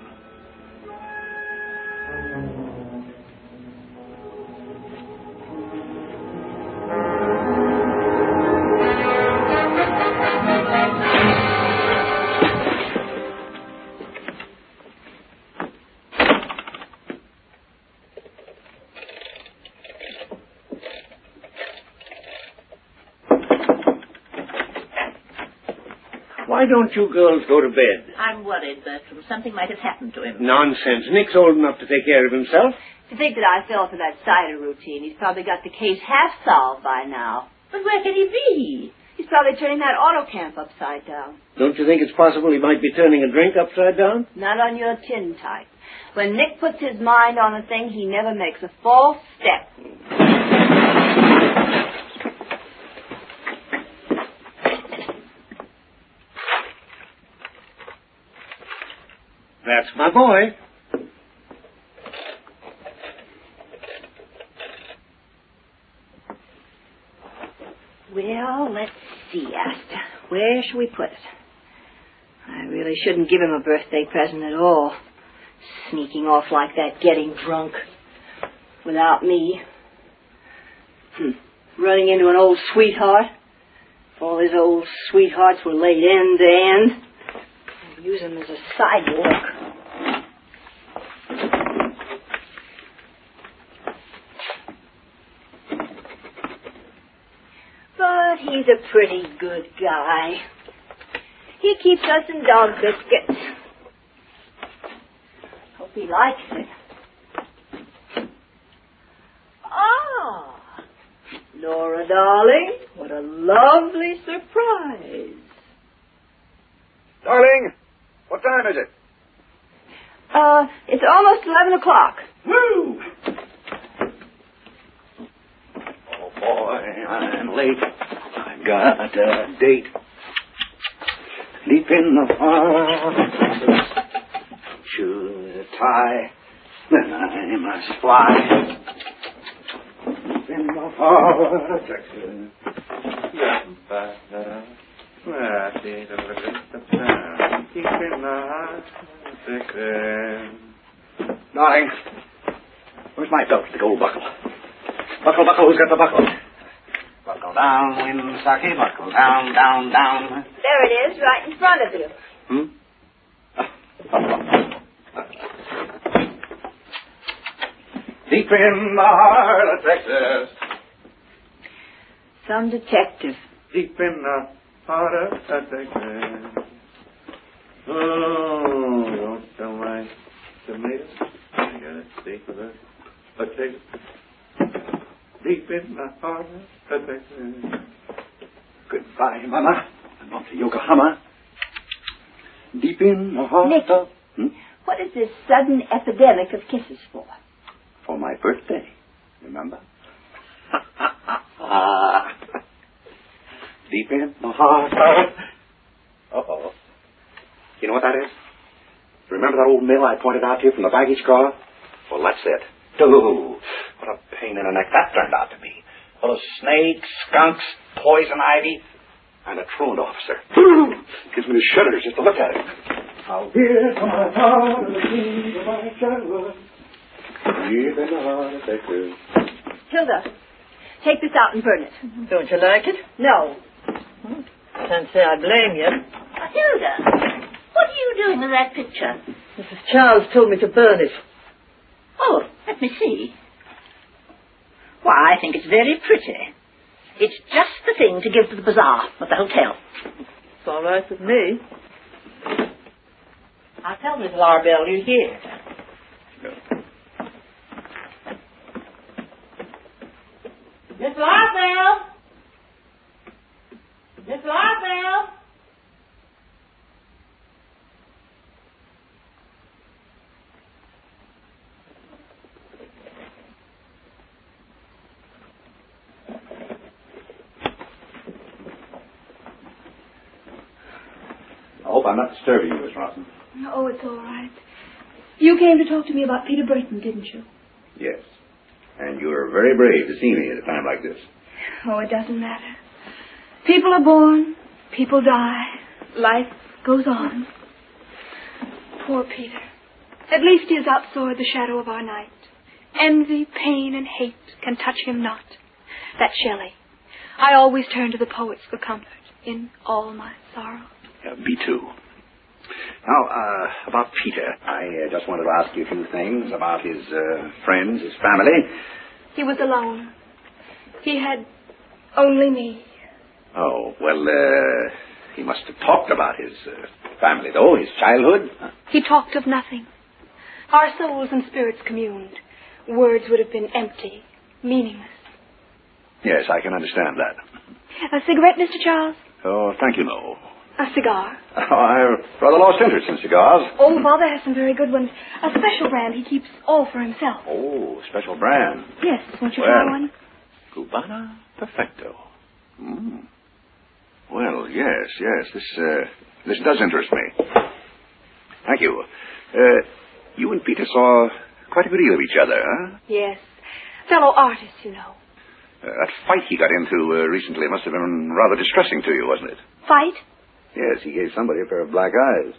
Why don't you girls go to bed? I'm worried, Bertram. Something might have happened to him. Nonsense. Nick's old enough to take care of himself. To think that I fell for that cider routine, he's probably got the case half solved by now. But where can he be? He's probably turning that auto camp upside down. Don't you think it's possible he might be turning a drink upside down? Not on your tin type. When Nick puts his mind on a thing, he never makes a false step. That's my boy. Well, let's see, Asta. Where shall we put it? I really shouldn't give him a birthday present at all. Sneaking off like that, getting drunk. Without me. Hmm. Running into an old sweetheart. If all his old sweethearts were laid end to end. I'd use him as a sidewalk. But he's a pretty good guy. He keeps us in dog biscuits. Hope he likes it. Ah! Laura, darling, what a lovely surprise. Darling, what time is it? Uh, it's almost eleven o'clock. Woo! Oh, boy, I'm late. I've got a date. Deep in the heart. Should tie, then I must fly. Deep in the heart of Texas. Deep in the heart of Texas. Darling, where's my belt, the gold buckle? Buckle, buckle, who's got the buckle? Buckle down, Winsaki, buckle down, down, down. There it is, right in front of you. Hmm? Deep in the heart of Texas. Some detective. Deep in the heart of Texas. Oh, don't tell my tomatoes. I gotta stay for the potatoes. Deep in the heart of Texas. Goodbye, Mama. I'm off to Yokohama. Deep in the heart Nick, of... Hmm? What is this sudden epidemic of kisses for? For my birthday, remember? Deep in the heart of... Uh-oh. You know what that is? Remember that old mill I pointed out to you from the baggage car? Well, that's it. Ooh, what a pain in the neck that turned out to be. Full of snakes, skunks, poison ivy, and a truant officer. Ooh, gives me the shudders just to look at it. I'll hear from my heart and the beat of my childhood. Deep in the heart of Texas. Hilda, take this out and burn it. Don't you like it? No. Can't say I blame you. Hilda, what are you doing with that picture? Missus Charles told me to burn it. Oh, let me see. Why, I think it's very pretty. It's just the thing to give to the bazaar at the hotel. It's all right with me. I'll tell Miss Larbell you're here. Miss Larbell! Miss Larbell! I hope I'm not disturbing you, Miss Rawson. Oh, it's all right. You came to talk to me about Peter Burton, didn't you? Yes. And you were very brave to see me at a time like this. Oh, it doesn't matter. People are born, people die, life goes on. Poor Peter. At least he has outsoared the shadow of our night. Envy, pain, and hate can touch him not. That's Shelley. I always turn to the poets for comfort in all my sorrow. Uh, me too. Now, uh, about Peter, I uh, just wanted to ask you a few things about his uh, friends, his family. He was alone. He had only me. Oh, well, uh, he must have talked about his uh, family, though, his childhood. He talked of nothing. Our souls and spirits communed. Words would have been empty, meaningless. Yes, I can understand that. A cigarette, Mister Charles? Oh, thank you, no. A cigar? Oh, I've rather lost interest in cigars. Oh, Father has some very good ones. A special brand he keeps all for himself. Oh, special brand. Yes, won't you well, try one? Cubana Perfecto. Mm. Well, yes, yes, this, uh, this does interest me. Thank you. Uh, you and Peter saw quite a good deal of each other, huh? Yes. Fellow artists, you know. Uh, that fight he got into uh, recently must have been rather distressing to you, wasn't it? Fight? Yes, he gave somebody a pair of black eyes.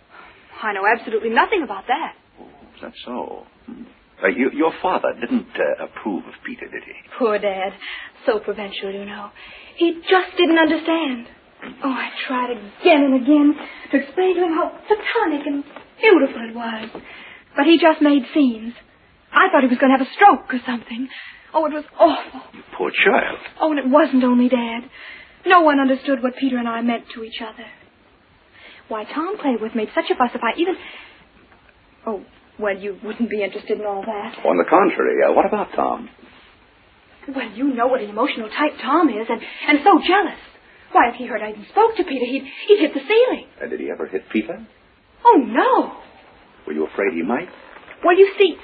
I know absolutely nothing about that. Oh, is that so? Hmm. Uh, you, your father didn't uh, approve of Peter, did he? Poor Dad. So provincial, you know. He just didn't understand. Oh, I tried again and again to explain to him how platonic and beautiful it was. But he just made scenes. I thought he was going to have a stroke or something. Oh, it was awful. You poor child. Oh, and it wasn't only Dad. No one understood what Peter and I meant to each other. Why, Tom Clayworth made such a fuss if I even... Oh, well, you wouldn't be interested in all that. On the contrary, uh, what about Tom? Well, you know what an emotional type Tom is, and, and so jealous. Why, if he heard I even spoke to Peter, he'd, he'd hit the ceiling. Uh, did he ever hit Peter? Oh, no. Were you afraid he might? Well, you see...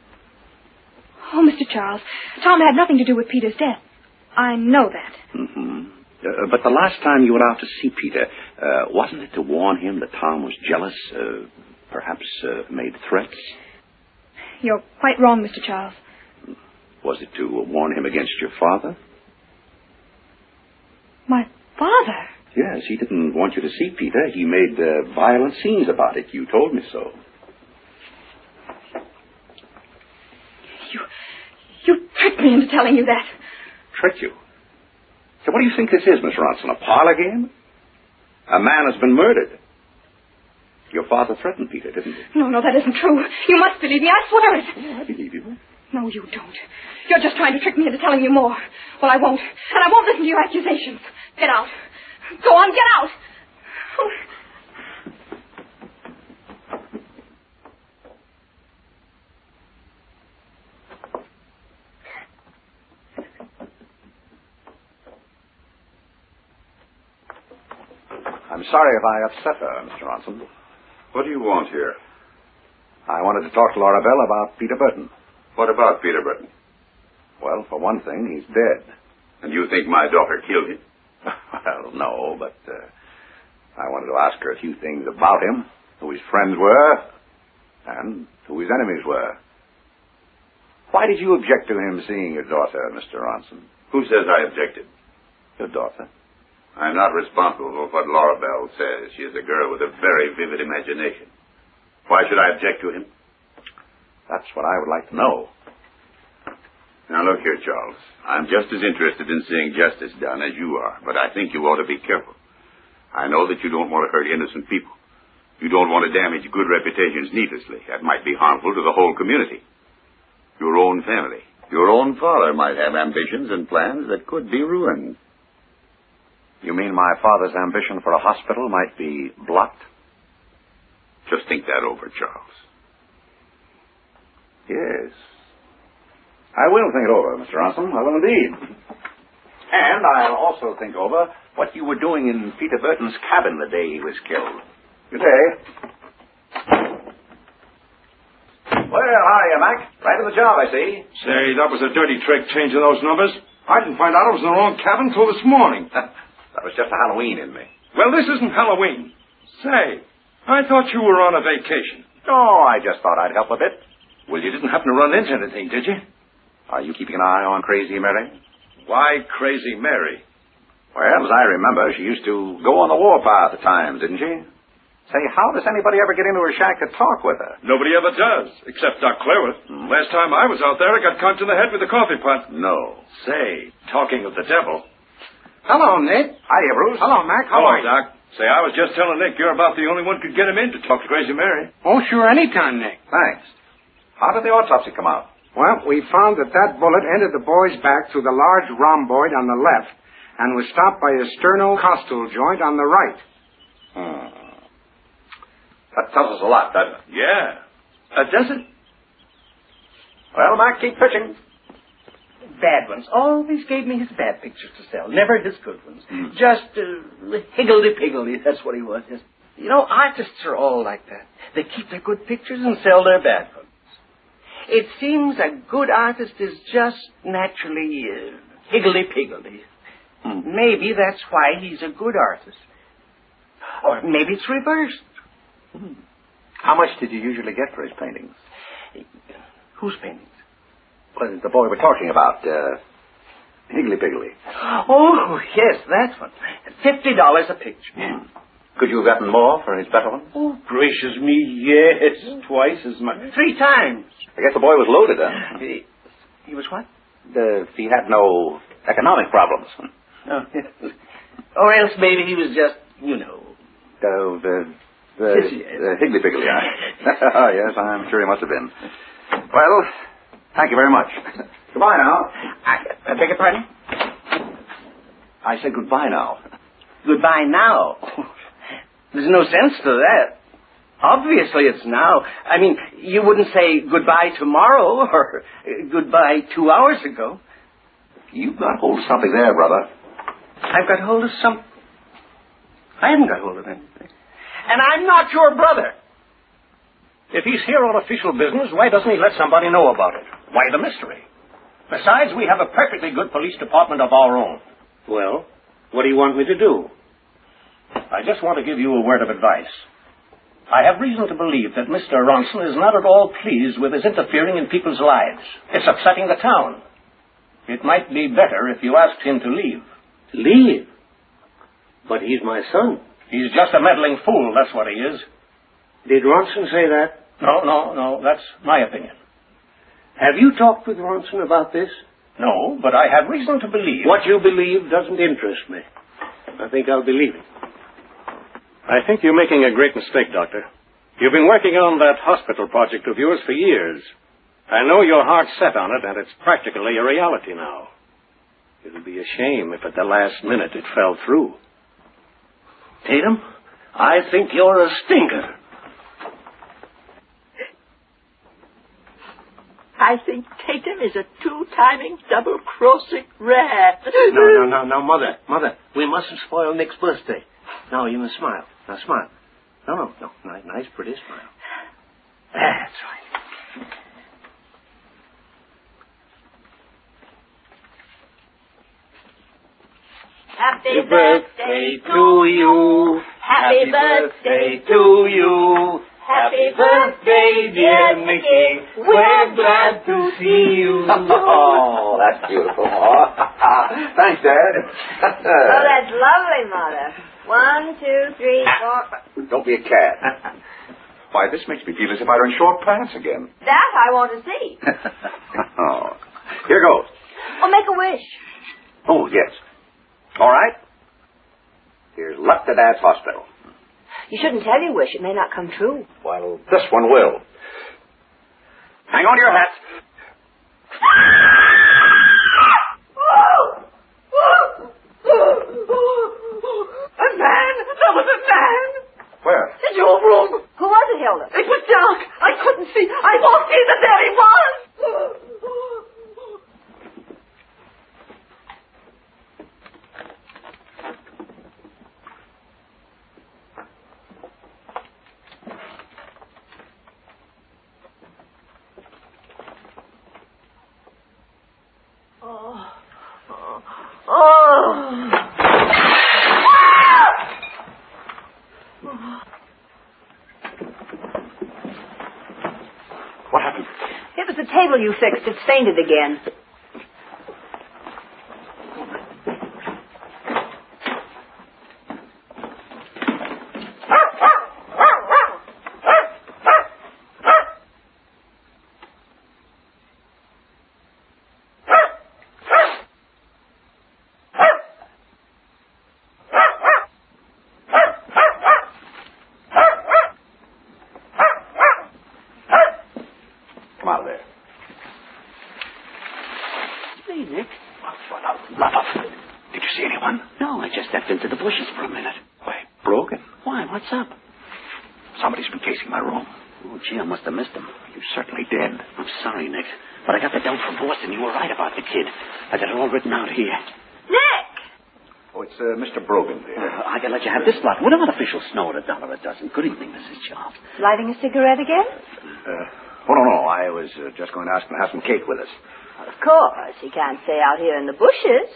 Oh, Mister Charles, Tom had nothing to do with Peter's death. I know that. Mm-hmm. Uh, but the last time you went out to see Peter, uh, wasn't it to warn him that Tom was jealous, uh, perhaps uh, made threats? You're quite wrong, Mister Charles. Was it to warn him against your father? My father? Yes, he didn't want you to see Peter. He made uh, violent scenes about it. You told me so. You, you tricked me into telling you that. Tricked you? So what do you think this is, Miss Ronson? A parlor game? A man has been murdered. Your father threatened Peter, didn't he? No, no, that isn't true. You must believe me. I swear it. Oh, I believe you. No, you don't. You're just trying to trick me into telling you more. Well, I won't. And I won't listen to your accusations. Get out. Go on, get out. Oh. I'm sorry if I upset her, Mister Ronson. What do you want here? I wanted to talk to Laura Bell about Peter Burton. What about Peter Burton? Well, for one thing, he's dead. And you think my daughter killed him? Well, no, but uh, I wanted to ask her a few things about him, who his friends were, and who his enemies were. Why did you object to him seeing your daughter, Mister Ronson? Who says I objected? Your daughter. I'm not responsible for what Laura Bell says. She is a girl with a very vivid imagination. Why should I object to him? That's what I would like to know. Now, look here, Charles. I'm just as interested in seeing justice done as you are, but I think you ought to be careful. I know that you don't want to hurt innocent people. You don't want to damage good reputations needlessly. That might be harmful to the whole community. Your own family. Your own father might have ambitions and plans that could be ruined. You mean my father's ambition for a hospital might be blocked? Just think that over, Charles. Yes. I will think it over, Mister Ronson. I will indeed. And I'll also think over what you were doing in Peter Burton's cabin the day he was killed. Good day. Well, how are you, Mac? Right on the job, I see. Say, that was a dirty trick, changing those numbers. I didn't find out I was in the wrong cabin till this morning. That was just a Halloween in me. Well, this isn't Halloween. Say, I thought you were on a vacation. No, I just thought I'd help a bit. Well, you didn't happen to run into anything, did you? Are you keeping an eye on Crazy Mary? Why Crazy Mary? Well, as I remember, she used to go on the warpath at times, didn't she? Say, how does anybody ever get into her shack to talk with her? Nobody ever does, except Doc Cleworth. Hmm. Last time I was out there, I got conked in the head with a coffee pot. No. Say, talking of the devil. Hello, Nick. Hiya, Bruce. Hello, Mac. How Hello, are you? Doc. Say, I was just telling Nick you're about the only one who could get him in to talk to Crazy Mary. Oh, sure, anytime, Nick. Thanks. How did the autopsy come out? Well, we found that that bullet entered the boy's back through the large rhomboid on the left and was stopped by a sternocostal joint on the right. Hmm. That tells us a lot, doesn't it? Yeah. Uh, does it? Well, Mac, keep pitching. Bad ones. Always gave me his bad pictures to sell, never his good ones. Hmm. Just uh, higgledy-piggledy, that's what he was. Just, you know, artists are all like that. They keep their good pictures and sell their bad ones. It seems a good artist is just naturally uh, higgledy-piggledy. Hmm. Maybe that's why he's a good artist. Or maybe it's reversed. Hmm. How much did you usually get for his paintings? Whose paintings? Well, the boy we're talking about, uh, Higgly-Piggly. Oh, yes, that one. Fifty dollars a picture. Hmm. Could you have gotten more for his better ones? Oh, gracious me, yes. Twice as much. Three times. I guess the boy was loaded then. He, he was what? Uh, he had no economic problems. Oh, yes. Or else maybe he was just, you know. Uh, the the Yes, yes. uh, Higgly-Piggly, oh, yes, I'm sure he must have been. Well, thank you very much. Goodbye now. I, I beg your pardon? I said goodbye now. Goodbye now. There's no sense to that. Obviously it's now. I mean, you wouldn't say goodbye tomorrow or goodbye two hours ago. You've got hold of something there, brother. I've got hold of some... I haven't got hold of anything. And I'm not your brother. If he's here on official business, why doesn't he let somebody know about it? Why the mystery? Besides, we have a perfectly good police department of our own. Well, what do you want me to do? I just want to give you a word of advice. I have reason to believe that Mister Ronson is not at all pleased with his interfering in people's lives. It's upsetting the town. It might be better if you asked him to leave. Leave? But he's my son. He's just a meddling fool, that's what he is. Did Ronson say that? No, no, no, that's my opinion. Have you talked with Ronson about this? No, but I have reason to believe... What you believe doesn't interest me. I think I'll believe it. I think you're making a great mistake, Doctor. You've been working on that hospital project of yours for years. I know you're hard set on it, and it's practically a reality now. It'll be a shame if at the last minute it fell through. Tatum, I think you're a stinker. I think Tatum is a two-timing, double-crossing rat. No, no, no, no, Mother, Mother, we mustn't spoil Nick's birthday. Now, you must smile. Now, smile. No, no, no, nice, nice pretty smile. That's right. Happy birthday to you. Happy birthday to you. Happy birthday, dear Mickey. We're glad to see you. Oh, that's beautiful. Oh, thanks, Dad. Oh, that's lovely, Mother. One, two, three, four. Don't be a cat. Why, this makes me feel as if I were in short pants again. That I want to see. Oh, here goes. Oh, make a wish. Oh, yes. All right. Here's luck to Dad's hospital. You shouldn't tell your wish. It may not come true. Well, this one will. Hang on to your hats. A man! There was a man! Where? In your room! Who was it, Hilda? It was dark. I couldn't see. I walked in and there he was! Oh. Oh. Oh. What happened? It was the table you fixed. It's fainted again. Come out of there. Hey, Nick. Well, for the love of... Did you see anyone? No, I just stepped into the bushes for a minute. Why, Brogan. Why? What's up? Somebody's been casing my room. Oh, gee, I must have missed him. You certainly did. I'm sorry, Nick. But I got the dope from Boston. You were right about the kid. I got it all written out here. Nick! Oh, it's uh, Mister Brogan there. Uh, I can let you have this lot. What artificial snow at a dollar a dozen? Good evening, Missus Charles. Lighting a cigarette again? Uh, oh, no, no. I was uh, just going to ask him to have some cake with us. Of course. He can't stay out here in the bushes.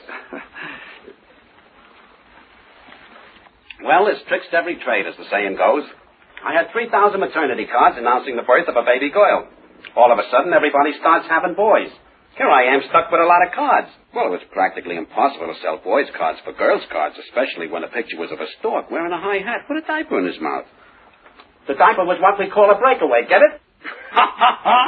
Well, there's tricks to every trade, as the saying goes. I had three thousand maternity cards announcing the birth of a baby girl. All of a sudden, everybody starts having boys. Here I am, stuck with a lot of cards. Well, it was practically impossible to sell boys' cards for girls' cards, especially when the picture was of a stork wearing a high hat with a diaper in his mouth. The diaper was what we call a breakaway, get it? Ha, ha, ha!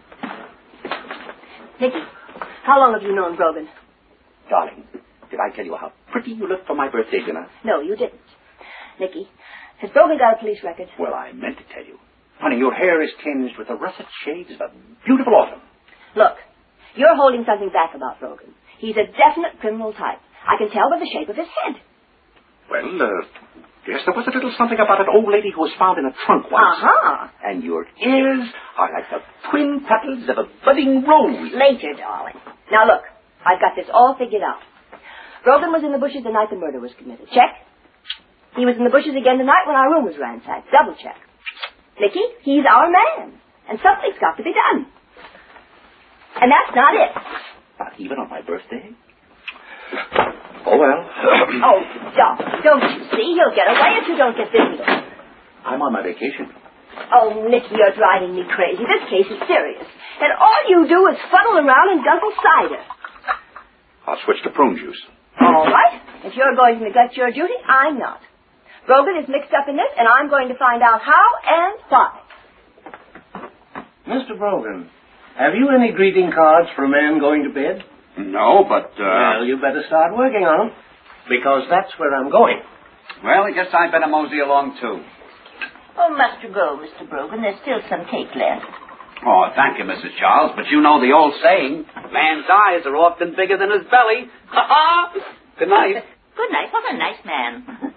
Nicky, how long have you known Brogan? Darling, did I tell you how pretty you looked for my birthday dinner? No, you didn't. Nicky, has Brogan got a police record? Well, I meant to tell you. Honey, your hair is tinged with the russet shades of a beautiful autumn. Look, you're holding something back about Brogan. He's a definite criminal type. I can tell by the shape of his head. Well, uh, yes, there was a little something about an old lady who was found in a trunk once. Uh-huh. And your ears are like the twin petals of a budding rose. Later, darling. Now, look, I've got this all figured out. Brogan was in the bushes the night the murder was committed. Check. He was in the bushes again tonight when our room was ransacked. Double check. Nicky, he's our man. And something's got to be done. And that's not it. Not even on my birthday? Oh, well. Oh, stop. Don't you see? He'll get away if you don't get busy. I'm on my vacation. Oh, Nicky, you're driving me crazy. This case is serious. And all you do is fuddle around and guzzle cider. I'll switch to prune juice. All right. If you're going to neglect your duty, I'm not. Brogan is mixed up in this, and I'm going to find out how and why. Mister Brogan, have you any greeting cards for a man going to bed? No, but, uh... Well, you better start working on them, because that's where I'm going. Well, I guess I better mosey along, too. Oh, must you go, Mister Brogan? There's still some cake left. Oh, thank you, Missus Charles, but you know the old saying, man's eyes are often bigger than his belly. Ha-ha! Good night. Good night. What a nice man.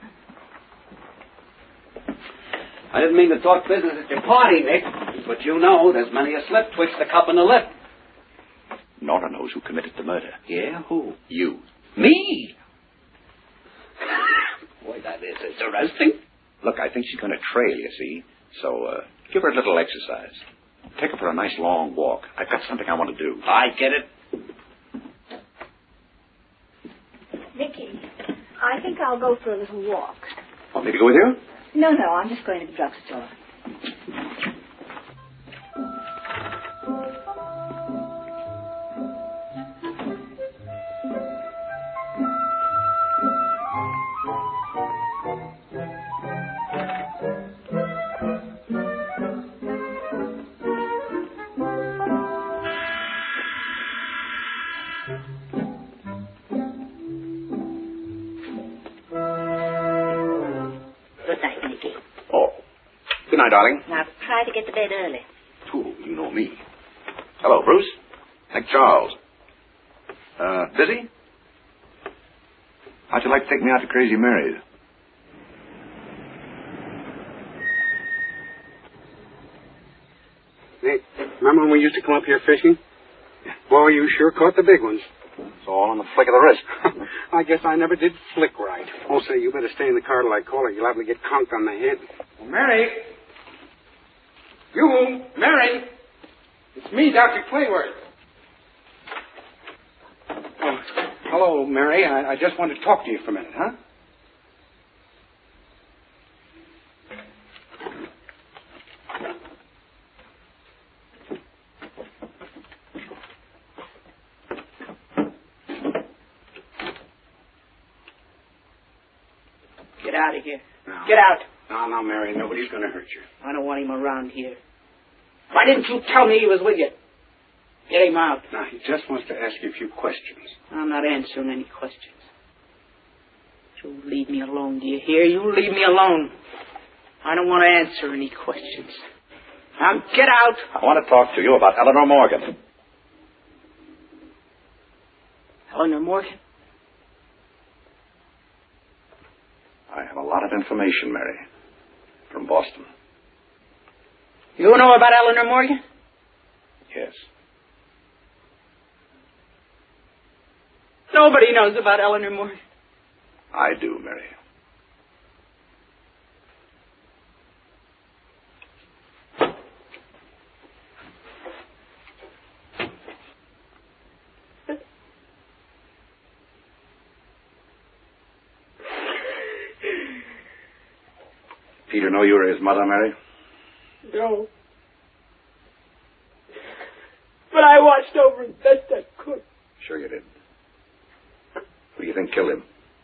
I didn't mean to talk business at your party, Nick, but you know there's many a slip twixt the cup and the lip. Nora knows who committed the murder. Yeah? Who? You. Me? Boy, that is interesting. Look, I think she's going to trail, you see. So, uh, give her a little exercise. Take her for a nice long walk. I've got something I want to do. I get it. Nicky, I think I'll go for a little walk. Want me to go with you? No, no, I'm just going to the drugstore. Good night, darling. Now, try to get to bed early. Ooh, you know me. Hello, Bruce. Nick Charles. Uh, busy? How'd you like to take me out to Crazy Mary's? Nick, remember when we used to come up here fishing? Boy, you sure caught the big ones. It's all on the flick of the wrist. I guess I never did flick right. Oh, say, you better stay in the car till I call her. You'll have to get conked on the head. Well, Mary! You, Mary! It's me, Doctor Clayworth. Oh, hello, Mary. I, I just wanted to talk to you for a minute, huh? Get out of here. No. Get out. No, no, Mary. Nobody's going to hurt you. I don't want him around here. Why didn't you tell me he was with you? Get him out. No, he just wants to ask you a few questions. I'm not answering any questions. You leave me alone, do you hear? You leave me alone. I don't want to answer any questions. Now get out. I want to talk to you about Eleanor Morgan. Eleanor Morgan? I have a lot of information, Mary, from Boston. You know about Eleanor Morgan? Yes. Nobody knows about Eleanor Morgan. I do, Mary. Peter know you were his mother, Mary? No. But I watched over as best I could. Sure you did. Who do you think killed him?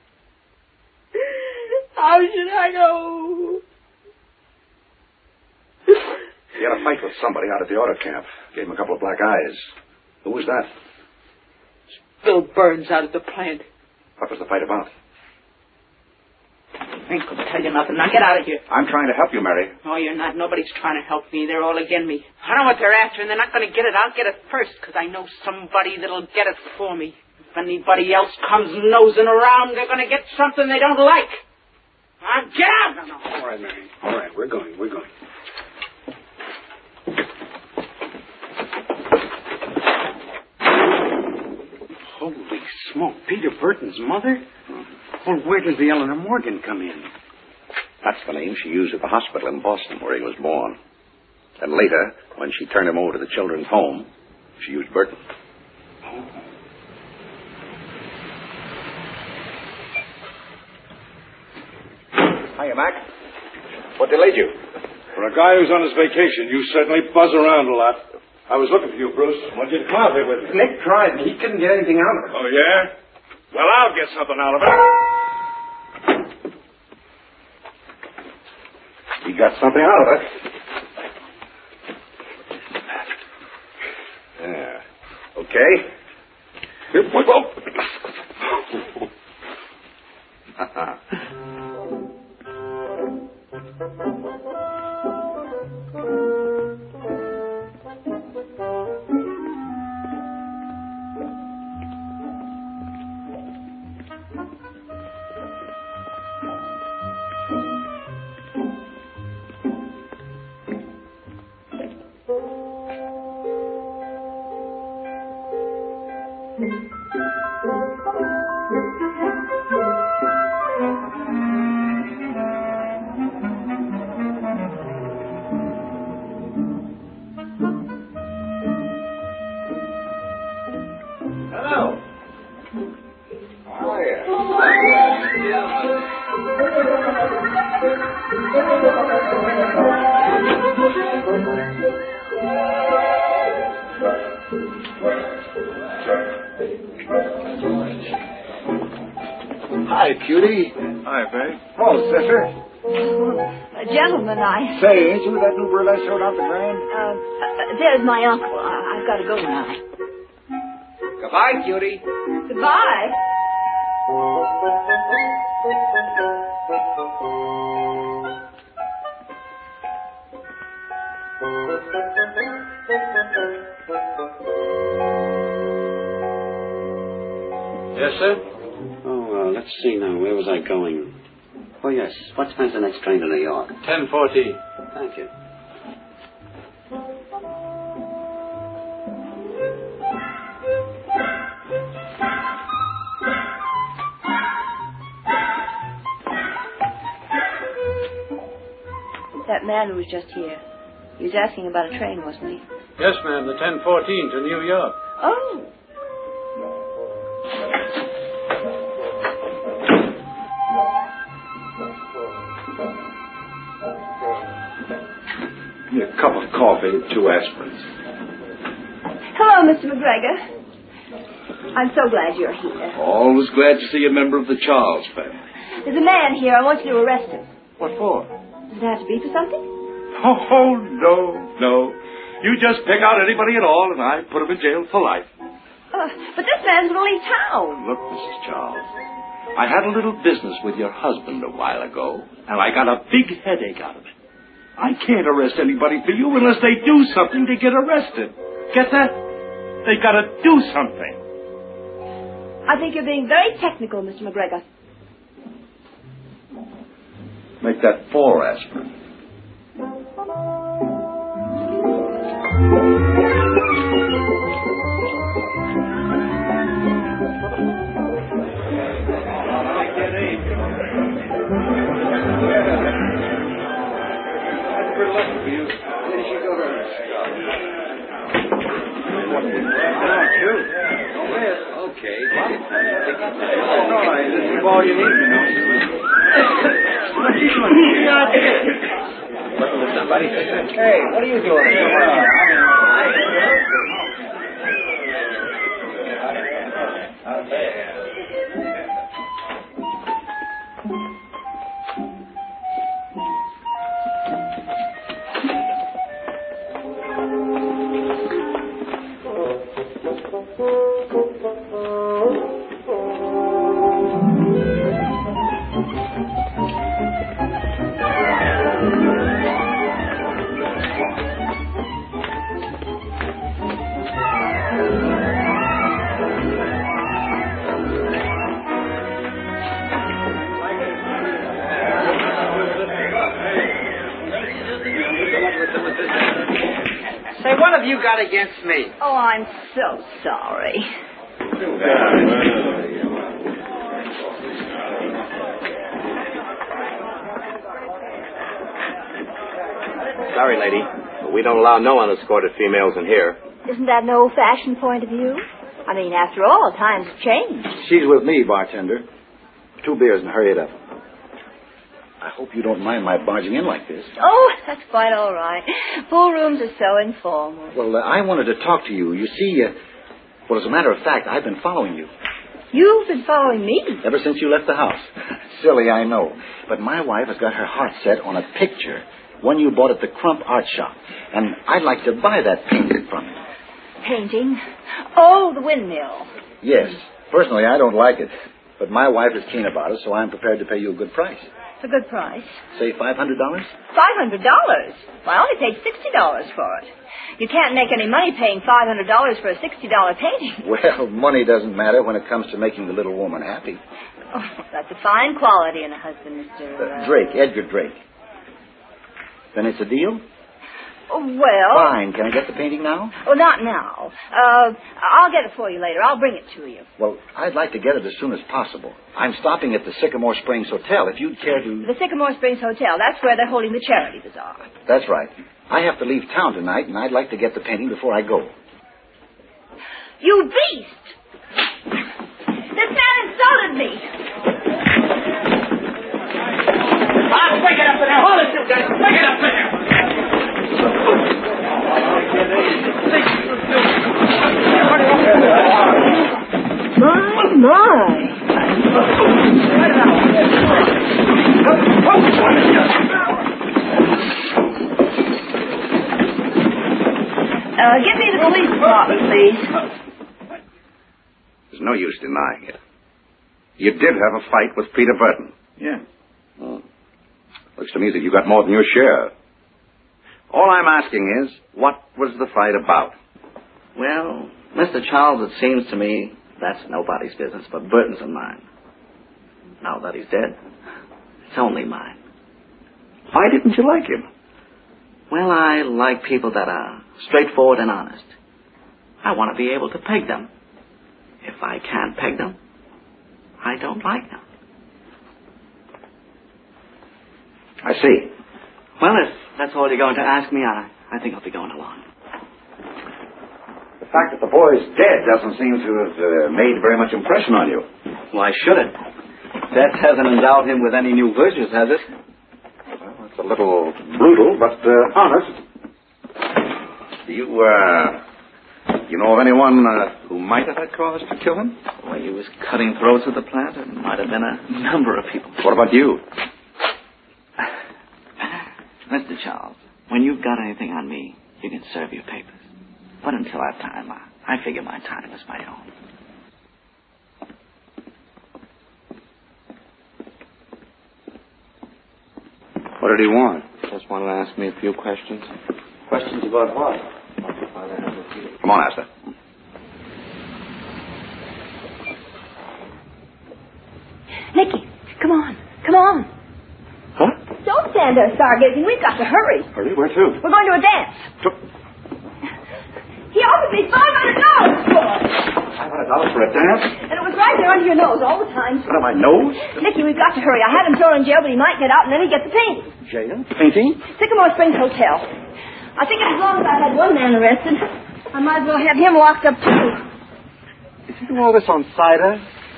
How should I know? He had a fight with somebody out at the auto camp. Gave him a couple of black eyes. Who was that? Bill Burns out at the plant. What was the fight about? I ain't gonna tell you nothing. Now get out of here. I'm trying to help you, Mary. No, you're not. Nobody's trying to help me. They're all against me. I know what they're after, and they're not going to get it. I'll get it first, because I know somebody that'll get it for me. If anybody else comes nosing around, they're going to get something they don't like. Now get out! No, no. All right, Mary. All right, we're going. We're going. Holy smoke. Peter Burton's mother? Well, where does the Eleanor Morgan come in? That's the name she used at the hospital in Boston where he was born. And later, when she turned him over to the children's home, she used Burton. Oh. Hiya, Mac. What delayed you? For a guy who's on his vacation, you certainly buzz around a lot. I was looking for you, Bruce. I want you to come out here with me. Nick tried, but he couldn't get anything out of it. Oh, yeah? Well, I'll get something out of it. He got something out of it. Yeah. Okay. Here, whoa, whoa. Hi, cutie. Hi, babe. Oh, sister. A gentleman, I... Say, ain't you that new burlesque showed out the grand? Uh, uh, there's my uncle. I- I've got to go now. Goodbye, cutie. Goodbye. Yes, sir? Oh, uh, let's see now. Where was I going? Oh, yes. What time's the next train to New York? ten forty. Thank you. That man who was just here. He was asking about a train, wasn't he? Yes, ma'am, the ten fourteen to New York. Oh. Give me a cup of coffee and two aspirins. Hello, Mister McGregor. I'm so glad you're here. Always glad to see a member of the Charles family. There's a man here. I want you to arrest him. What for? Does it have to be for something? Oh, no, no. You just pick out anybody at all, and I put him in jail for life. Uh, but this man's going to leave town. Look, Missus Charles, I had a little business with your husband a while ago, and I got a big headache out of it. I can't arrest anybody for you unless they do something to get arrested. Get that? They gotta do something. I think you're being very technical, Mister McGregor. Make that four aspirin. Okay. All right, this is all you need, you know. Somebody. Hey, what are you doing? Say, what have you got against me? Oh, I'm so sorry. Sorry, lady, but we don't allow no unescorted females in here. Isn't that an old-fashioned point of view? I mean, after all, times have changed. She's with me, bartender. Two beers and hurry it up. I hope you don't mind my barging in like this. Oh, that's quite all right. Full rooms are so informal. Well, uh, I wanted to talk to you. You see, uh, well, as a matter of fact, I've been following you. You've been following me? Ever since you left the house. Silly, I know. But my wife has got her heart set on a picture, one you bought at the Crump Art Shop. And I'd like to buy that painting from you. Painting? Oh, the windmill. Yes. Personally, I don't like it. But my wife is keen about it, so I'm prepared to pay you a good price. It's a good price. Say five hundred dollars? Five hundred dollars? Well, I only paid sixty dollars for it. You can't make any money paying five hundred dollars for a sixty-dollar painting. Well, money doesn't matter when it comes to making the little woman happy. Oh, that's a fine quality in a husband, Mister Uh, Drake, Edgar Drake. Then it's a deal? Oh, well... Fine. Can I get the painting now? Oh, not now. Uh, I'll get it for you later. I'll bring it to you. Well, I'd like to get it as soon as possible. I'm stopping at the Sycamore Springs Hotel. If you'd care to... The Sycamore Springs Hotel. That's where they're holding the charity bazaar. That's right. I have to leave town tonight, and I'd like to get the painting before I go. You beast! This man insulted me! Ah, break it up in there! Hold it, you guys! Break it up in there! My, my. Uh, give me the police department, please. There's no use denying it. You did have a fight with Peter Burton. Yeah. Oh. Looks to me that you got more than your share. All I'm asking is, what was the fight about? Well, Mister Charles, it seems to me that's nobody's business but Burton's and mine. Now that he's dead, it's only mine. Why didn't you like him? Well, I like people that are straightforward and honest. I want to be able to peg them. If I can't peg them, I don't like them. I see. Well, if that's all you're going to ask me, I, I think I'll be going along. The fact that the boy's dead doesn't seem to have uh, made very much impression on you. Why should it? Death hasn't endowed him with any new virtues, has it? Well, it's a little brutal, but uh, honest. Do you, uh, you know of anyone uh, who might have had cause to kill him? Well, he was cutting throats at the plant. It might have been a number of people. What about you? Mister Charles, when you've got anything on me, you can serve your papers. But until that time, I, I figure my time is my own. What did he want? just wanted to ask me a few questions. Questions about what? Come on, Asta. Nicky, come on. Come on. Huh? Don't stand there stargazing. We've got to hurry. Hurry, where to? We're going to a dance. To... He offered me five hundred dollars for it. five hundred dollars for a dance? And it was right there under your nose all the time. Under my nose? Nicky, we've got to hurry. I had him thrown in jail, but he might get out, and then he'd get the painting. Jail? Painting? Sycamore Springs Hotel. I think as long as I had one man arrested, I might as well have him locked up, too. Is he doing all this on cider?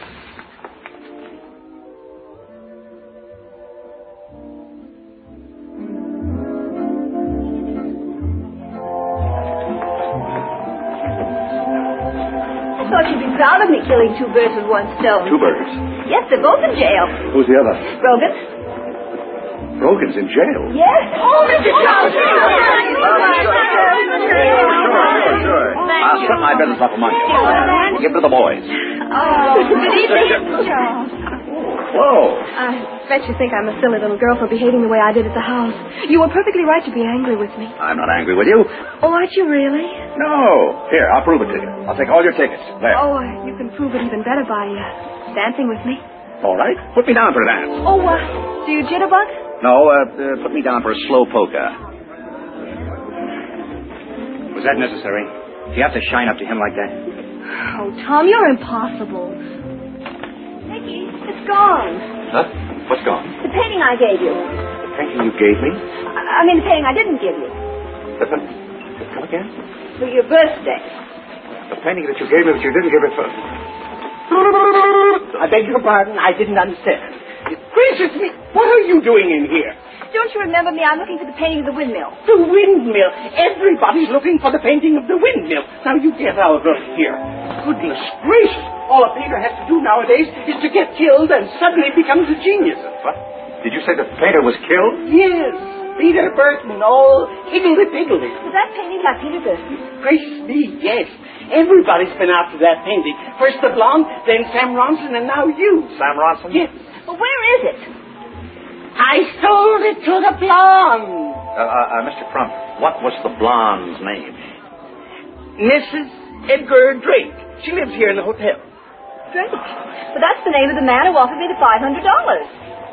I thought you'd be proud of me killing two birds with one stone. Two birds? Yes, they're both in jail. Who's the other? Brogan. Brogan's in jail? Yes. Oh, Mister Charles. Sure, sure. I'll split my business up among you. Give it to the boys. Oh, good evening, Mister Charles. Whoa. I bet you think I'm a silly little girl for behaving the way I did at the house. You were perfectly right to be angry with me. I'm not angry with you. Oh, aren't you really? No. Here, I'll prove it to you. I'll take all your tickets. There. Oh, uh, you can prove it even better by uh, dancing with me. All right. Put me down for a dance. Oh, uh, do you jitterbug? No, uh, uh, put me down for a slow polka. Was that necessary? Do you have to shine up to him like that? Oh, Tom, you're impossible. Nicky, it's gone. Huh? What's gone? The painting I gave you. The painting you gave me? I, I mean, the painting I didn't give you. The, the, come again? For your birthday. The painting that you gave me that you didn't give it for... I beg your pardon. I didn't understand. Gracious me, what are you doing in here? Don't you remember me? I'm looking for the painting of the windmill. The windmill. Everybody's looking for the painting of the windmill. Now you get out of here. Goodness gracious. All a painter has to do nowadays is to get killed and suddenly becomes a genius. What? Did you say the painter was killed? Yes. Peter Burton, all higgledy-piggledy. Was that painting by Peter Burton? Gracious me, yes. Everybody's been after that painting. First the blonde, then Sam Ronson, and now you. Sam Ronson? Yes. Well, where is it? I sold it to the blonde. Uh, uh, uh, Mister Crump, what was the blonde's name? Missus Edgar Drake. She lives here in the hotel. Drake? But that's the name of the man who offered me the five hundred dollars.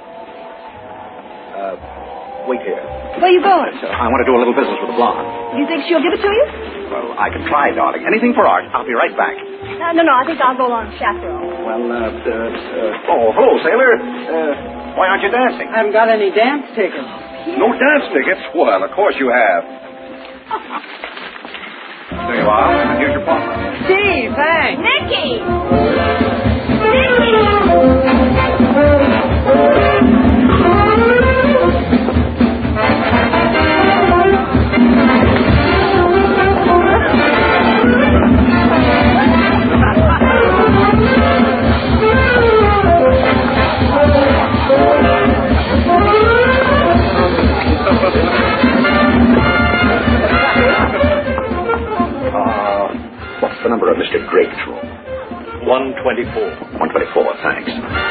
Uh, wait here. Where are you going? Uh, I want to do a little business with the blonde. Do you think she'll give it to you? Well, I can try, darling. Anything for art. I'll be right back. Uh, no, no, I think I'll go along chaperone. Well, uh, uh, uh, oh, hello, sailor. Uh, why aren't you dancing? I haven't got any dance tickets. No dance tickets? Well, of course you have. There you are. And here's your partner. Gee, thanks. Nicky! The number of Mister Drake's room. one twenty-four. one twenty-four, thanks.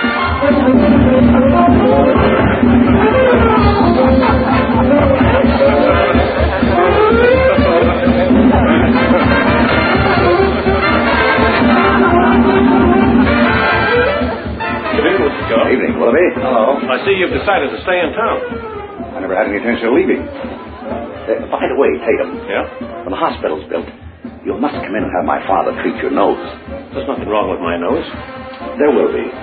Good evening, Mister Scott. Good evening, Willoughby. Hello. I see you've decided to stay in town. I never had any intention of leaving. Uh, by the way, Tatum. Yeah? When the hospital's built, you must come in and have my father treat your nose. There's nothing wrong with my nose. There will be.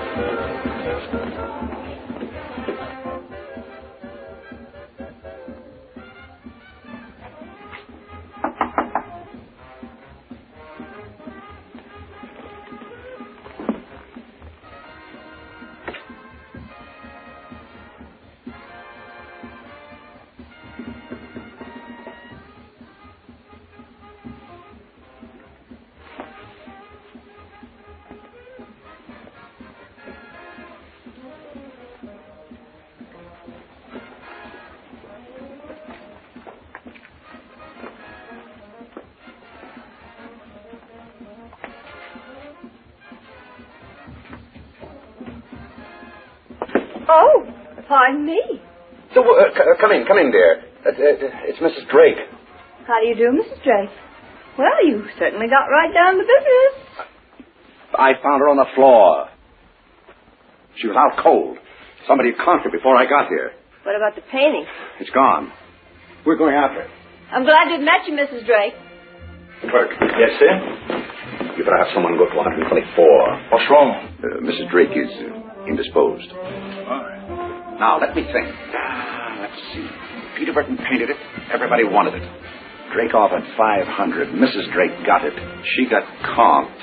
Oh, pardon me. So, uh, c- come in, come in, dear. Uh, uh, it's Missus Drake. How do you do, Missus Drake? Well, you certainly got right down to business. I found her on the floor. She was out cold. Somebody had conked her before I got here. What about the painting? It's gone. We're going after it. I'm glad to have met you, Missus Drake. Clerk. Yes, sir? You better have someone go to one twenty-four. What's wrong? Uh, Missus Drake is uh, indisposed. All right. Now, let me think. Ah, let's see. Peter Burton painted it. Everybody wanted it. Drake offered five hundred. Missus Drake got it. She got conked.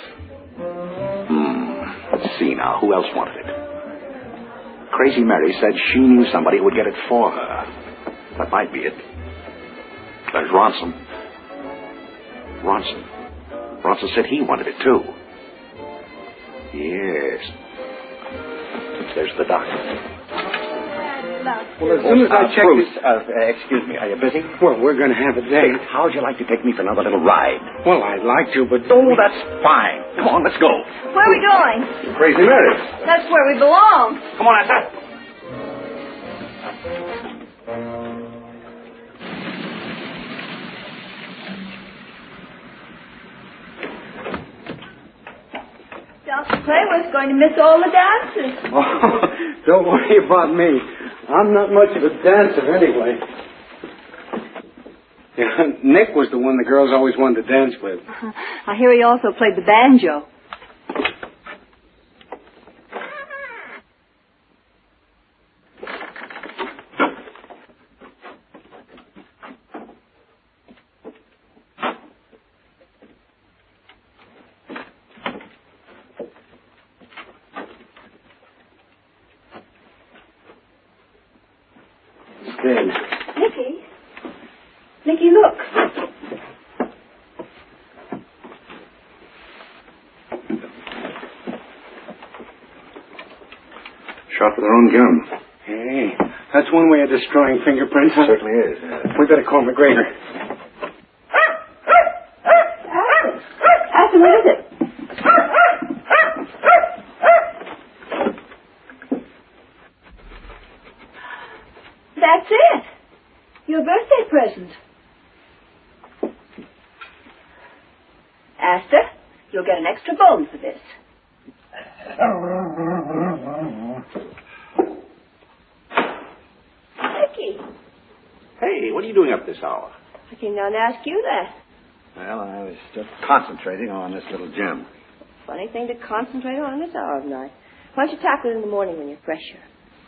Hmm. Let's see now. Who else wanted it? Crazy Mary said she knew somebody who would get it for her. That might be it. There's Ronson. Ronson. Ronson said he wanted it, too. Yes. There's the doctor. Well, as soon as I uh, check Bruce, this... uh, uh, excuse me, are you busy? Well, we're going to have a date. How'd you like to take me for another little ride? Well, I'd like to, but... Oh, that's fine. Come on, let's go. Where are we going? Crazy Mary. That's where we belong. Come on, Esther. Doctor Clayworth's going to miss all the dances. Oh, don't worry about me. I'm not much of a dancer anyway. Yeah, Nick was the one the girls always wanted to dance with. I hear he also played the banjo. Good. Nicky. Nicky, look. Shot with their own gun. Hey, that's one way of destroying fingerprints. Huh? Certainly is. We better call McGregor. Arthur, what is it? That's it. Your birthday present. Astor, you'll get an extra bone for this. Nicky. Hey, what are you doing up this hour? I came down to ask you that. Well, I was just concentrating on this little gem. Funny thing to concentrate on this hour of night. Why don't you tackle it in the morning when you're fresher?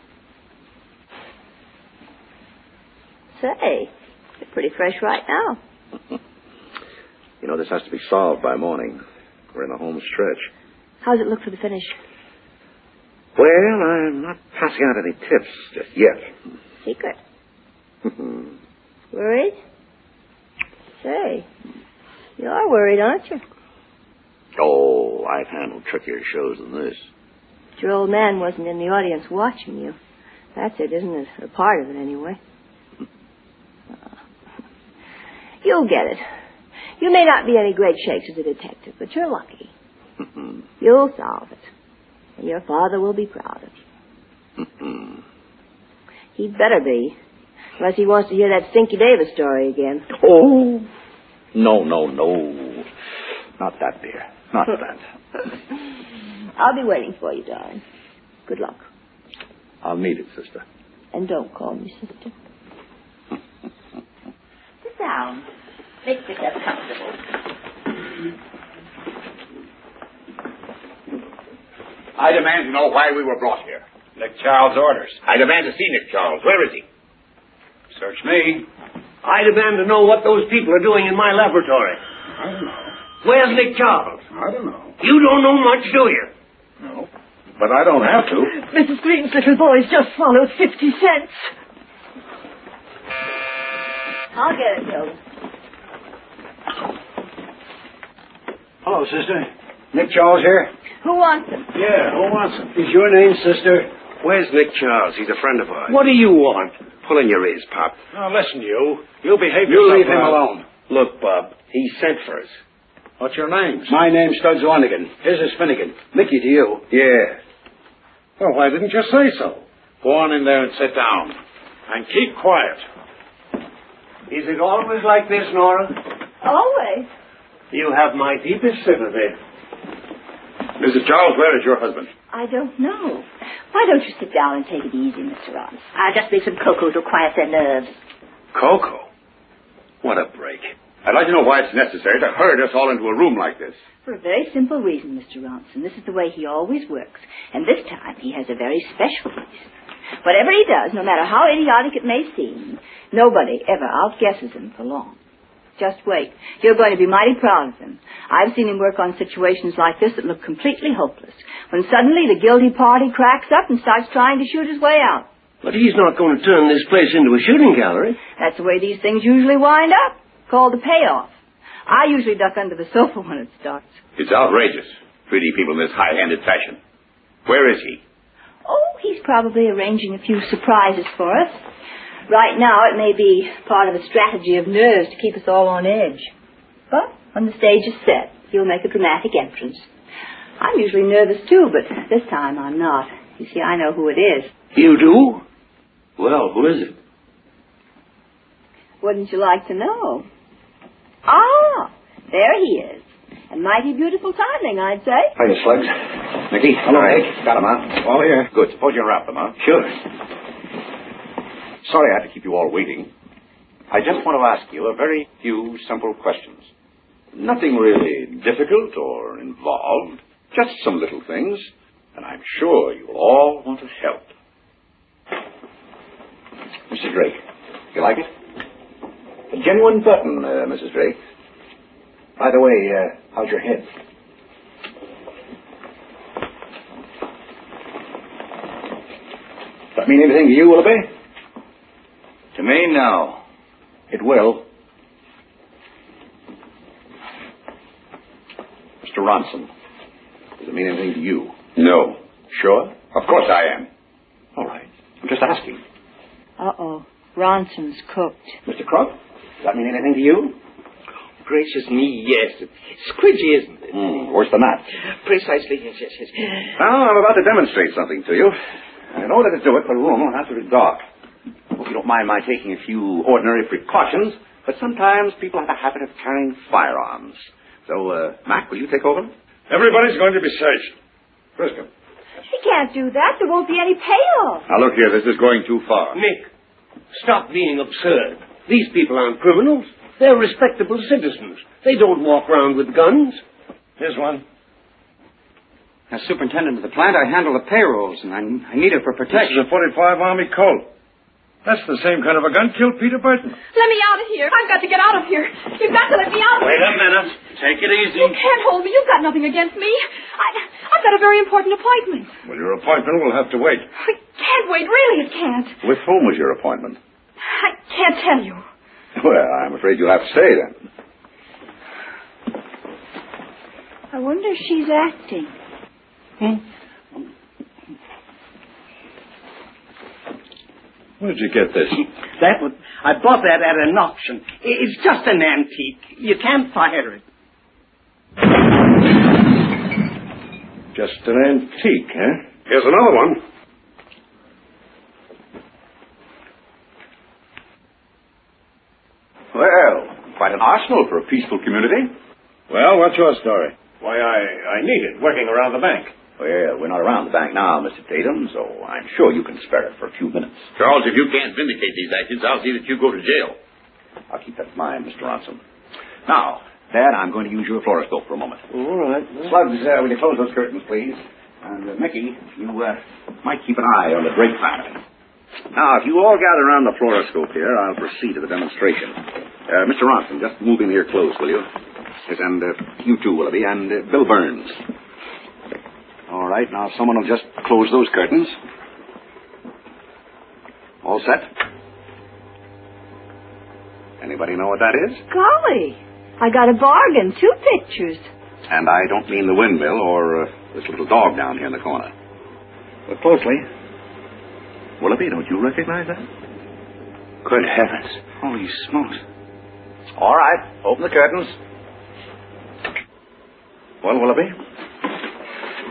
Say, you're pretty fresh right now. You know, this has to be solved by morning. We're in the home stretch. How's it look for the finish? Well, I'm not passing out any tips just yet. Secret. Worried? Say, you are worried, aren't you? Oh, I've handled trickier shows than this. But your old man wasn't in the audience watching you. That's it, isn't it? A part of it, anyway. You'll get it. You may not be any great shakes as a detective, but you're lucky. You'll solve it. And your father will be proud of you. He'd better be. Unless he wants to hear that Stinky Davis story again. Oh. No, no, no. Not that, dear. Not that. I'll be waiting for you, darling. Good luck. I'll need it, sister. And don't call me sister. Sit down. Make yourself comfortable. I demand to know why we were brought here. Nick Charles' orders. I demand to see Nick Charles. Where is he? Search me. I demand to know what those people are doing in my laboratory. I don't know. Where's Nick Charles? I don't know. You don't know much, do you? No. But I don't have to. Missus Green's little boy's just swallowed fifty cents. I'll get it, Hilda. Hello, sister. Nick Charles here? Who wants him? Yeah, who wants him? Is your name, sister? Where's Nick Charles? He's a friend of ours. What do you want? Pull in your ears, Pop. Now, listen, you. You behave You yourself. leave him right. alone. Look, Bob, he sent for us. What's your name? My name's Studs Lonigan. His is Finnegan. Mickey to you. Yeah. Well, why didn't you say so? Go on in there and sit down. And keep quiet. Is it always like this, Nora? Always. You have my deepest sympathy. Missus Charles, where is your husband? I don't know. Why don't you sit down and take it easy, Mister Ross? I'll just make some cocoa to quiet their nerves. Cocoa? What a break. I'd like to know why it's necessary to herd us all into a room like this. For a very simple reason, Mister Ronson. This is the way he always works. And this time he has a very special reason. Whatever he does, no matter how idiotic it may seem, nobody ever outguesses him for long. Just wait. You're going to be mighty proud of him. I've seen him work on situations like this that look completely hopeless, when suddenly the guilty party cracks up and starts trying to shoot his way out. But he's not going to turn this place into a shooting gallery. That's the way these things usually wind up, called the payoff. I usually duck under the sofa when it starts. It's outrageous, treating people in this high-handed fashion. Where is he? Oh, he's probably arranging a few surprises for us. Right now, it may be part of a strategy of nerves to keep us all on edge. But when the stage is set, he'll make a dramatic entrance. I'm usually nervous, too, but this time I'm not. You see, I know who it is. You do? Well, who is it? Wouldn't you like to know? Ah, there he is. And mighty beautiful timing, I'd say. Hiya, Slugs. Nicky. Hello, Hi. Nick. Got him, huh? All here. Good. Suppose you unwrap them, huh? Sure. Sorry I had to keep you all waiting. I just want to ask you a very few simple questions. Nothing really difficult or involved. Just some little things. And I'm sure you'll all want to help. Mister Drake, you like it? A genuine button, uh, Missus Drake. By the way, uh, how's your head? Does that mean anything to you, Willoughby? To me, no. It will. Mister Ronson, does it mean anything to you? No. Sure? Of course I am. All right. I'm just asking. Uh-oh. Ronson's cooked. Mister Crook, does that mean anything to you? Gracious me, yes. It's squidgy, isn't it? Mm, worse than that. Precisely, yes, yes, yes. Well, I'm about to demonstrate something to you. And in order to do it, the room will have to be dark. Hope you don't mind my taking a few ordinary precautions, but sometimes people have a habit of carrying firearms. So, uh, Mac, will you take over? Everybody's going to be searched. Frisco. He can't do that. There won't be any payoff. Now, look here, this is going too far. Nick, stop being absurd. These people aren't criminals. They're respectable citizens. They don't walk around with guns. Here's one. As superintendent of the plant, I handle the payrolls, and I, I need it for protection. This is a forty-five Army Colt. That's the same kind of a gun killed Peter Burton. Let me out of here. I've got to get out of here. You've got to let me out. Wait a minute. Take it easy. You can't hold me. You've got nothing against me. I, I've got a very important appointment. Well, your appointment will have to wait. I can't wait. Really, it can't. With whom was your appointment? I can't tell you. Well, I'm afraid you'll have to stay then. I wonder if she's acting. Hmm? Where'd you get this? That would, I bought that at an auction. It's just an antique. You can't fire it. Just an antique, huh? Here's another one. Well, quite an arsenal for a peaceful community. Well, what's your story? Why, I, I need it, working around the bank. Well, we're not around the bank now, Mister Tatum, so I'm sure you can spare it for a few minutes. Charles, if you can't vindicate these actions, I'll see that you go to jail. I'll keep that in mind, Mister Ronson. Now, Dad, I'm going to use your fluoroscope for a moment. All right. Slugs, uh, will you close those curtains, please? And, uh, Mickey, you uh, might keep an eye on the Drake family. Now, if you all gather around the fluoroscope here, I'll proceed to the demonstration. Uh, Mister Ronson, just move in here close, will you? Yes, and uh, you too, Willoughby, and uh, Bill Burns. All right, now someone will just close those curtains. All set? Anybody know what that is? Golly, I got a bargain. Two pictures. And I don't mean the windmill or uh, this little dog down here in the corner. Look closely. Willoughby, don't you recognize that? Good heavens. Holy smokes. All right, open the curtains. Well, Willoughby?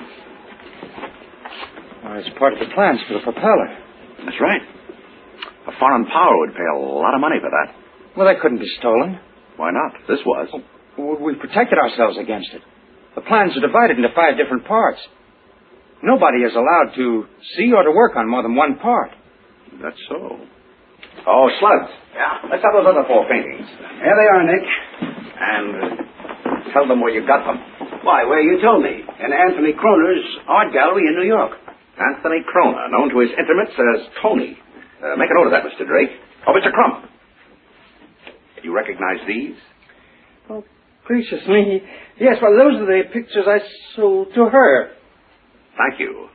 Well, it's part of the plans for the propeller. That's right. A A foreign power would pay a lot of money for that. Well, that couldn't be stolen. Why not? This was. Well, we protected ourselves against it. The plans are divided into five different parts. Nobody is allowed to see or to work on more than one part. That's so. Oh, Slugs. Yeah? Let's have those other four paintings. There they are, Nick. And uh, tell them where you got them. Why, where you told me. In Anthony Kroner's art gallery in New York. Anthony Kroner, known to his intimates as Tony. Uh, make a note of that, Mister Drake. Oh, Mister Crump. You recognize these? Oh, gracious me. Yes, well, those are the pictures I sold to her. Thank you.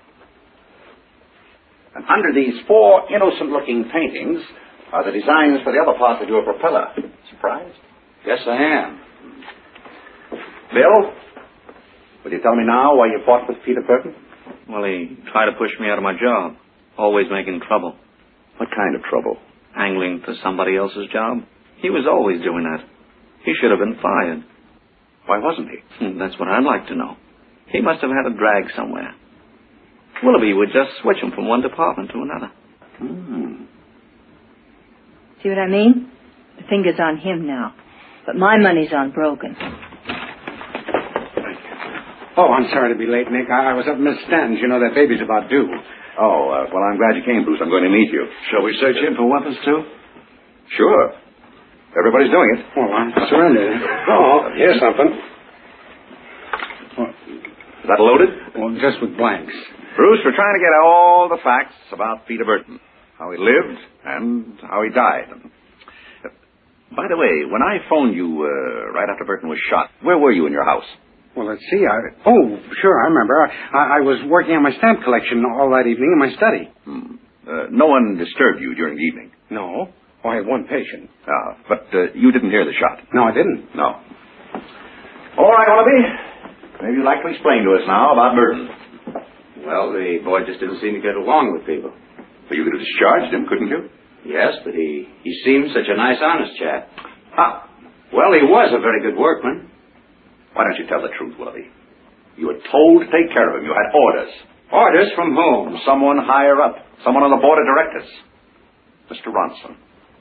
And under these four innocent-looking paintings are the designs for the other parts of your propeller. Surprised? Yes, I am. Bill, will you tell me now why you fought with Peter Burton? Well, he tried to push me out of my job. Always making trouble. What kind of trouble? Angling for somebody else's job. He was always doing that. He should have been fired. Why wasn't he? Hmm, that's what I'd like to know. He must have had a drag somewhere. Willoughby would just switch him from one department to another. Hmm. See what I mean? The finger's on him now. But my money's on Brogan. Oh, I'm sorry to be late, Nick. I, I was up in Miss Stanton's. You know that baby's about due. Oh, uh, well, I'm glad you came, Bruce. I'm going to meet you. Shall we search him for weapons, too? Sure. Everybody's doing it. Well, I'm surrendered. Oh, here's something. Is that loaded? Well, just with blanks. Bruce, we're trying to get all the facts about Peter Burton. How he lived and how he died. Uh, by the way, when I phoned you uh, right after Burton was shot, where were you in your house? Well, let's see. I, oh, sure, I remember. I, I was working on my stamp collection all that evening in my study. Hmm. Uh, no one disturbed you during the evening? No. Oh, I had one patient. Ah, but uh, you didn't hear the shot? No, I didn't. No. All right, Willoughby. Maybe you'd like to explain to us now about Burton. Well, the boy just didn't seem to get along with people. But you could have discharged him, couldn't you? Yes, but he, he seemed such a nice, honest chap. Ah. Well, he was a very good workman. Why don't you tell the truth, Willoughby? You were told to take care of him. You had orders. Orders from whom? From someone higher up. Someone on the board of directors. Mister Ronson.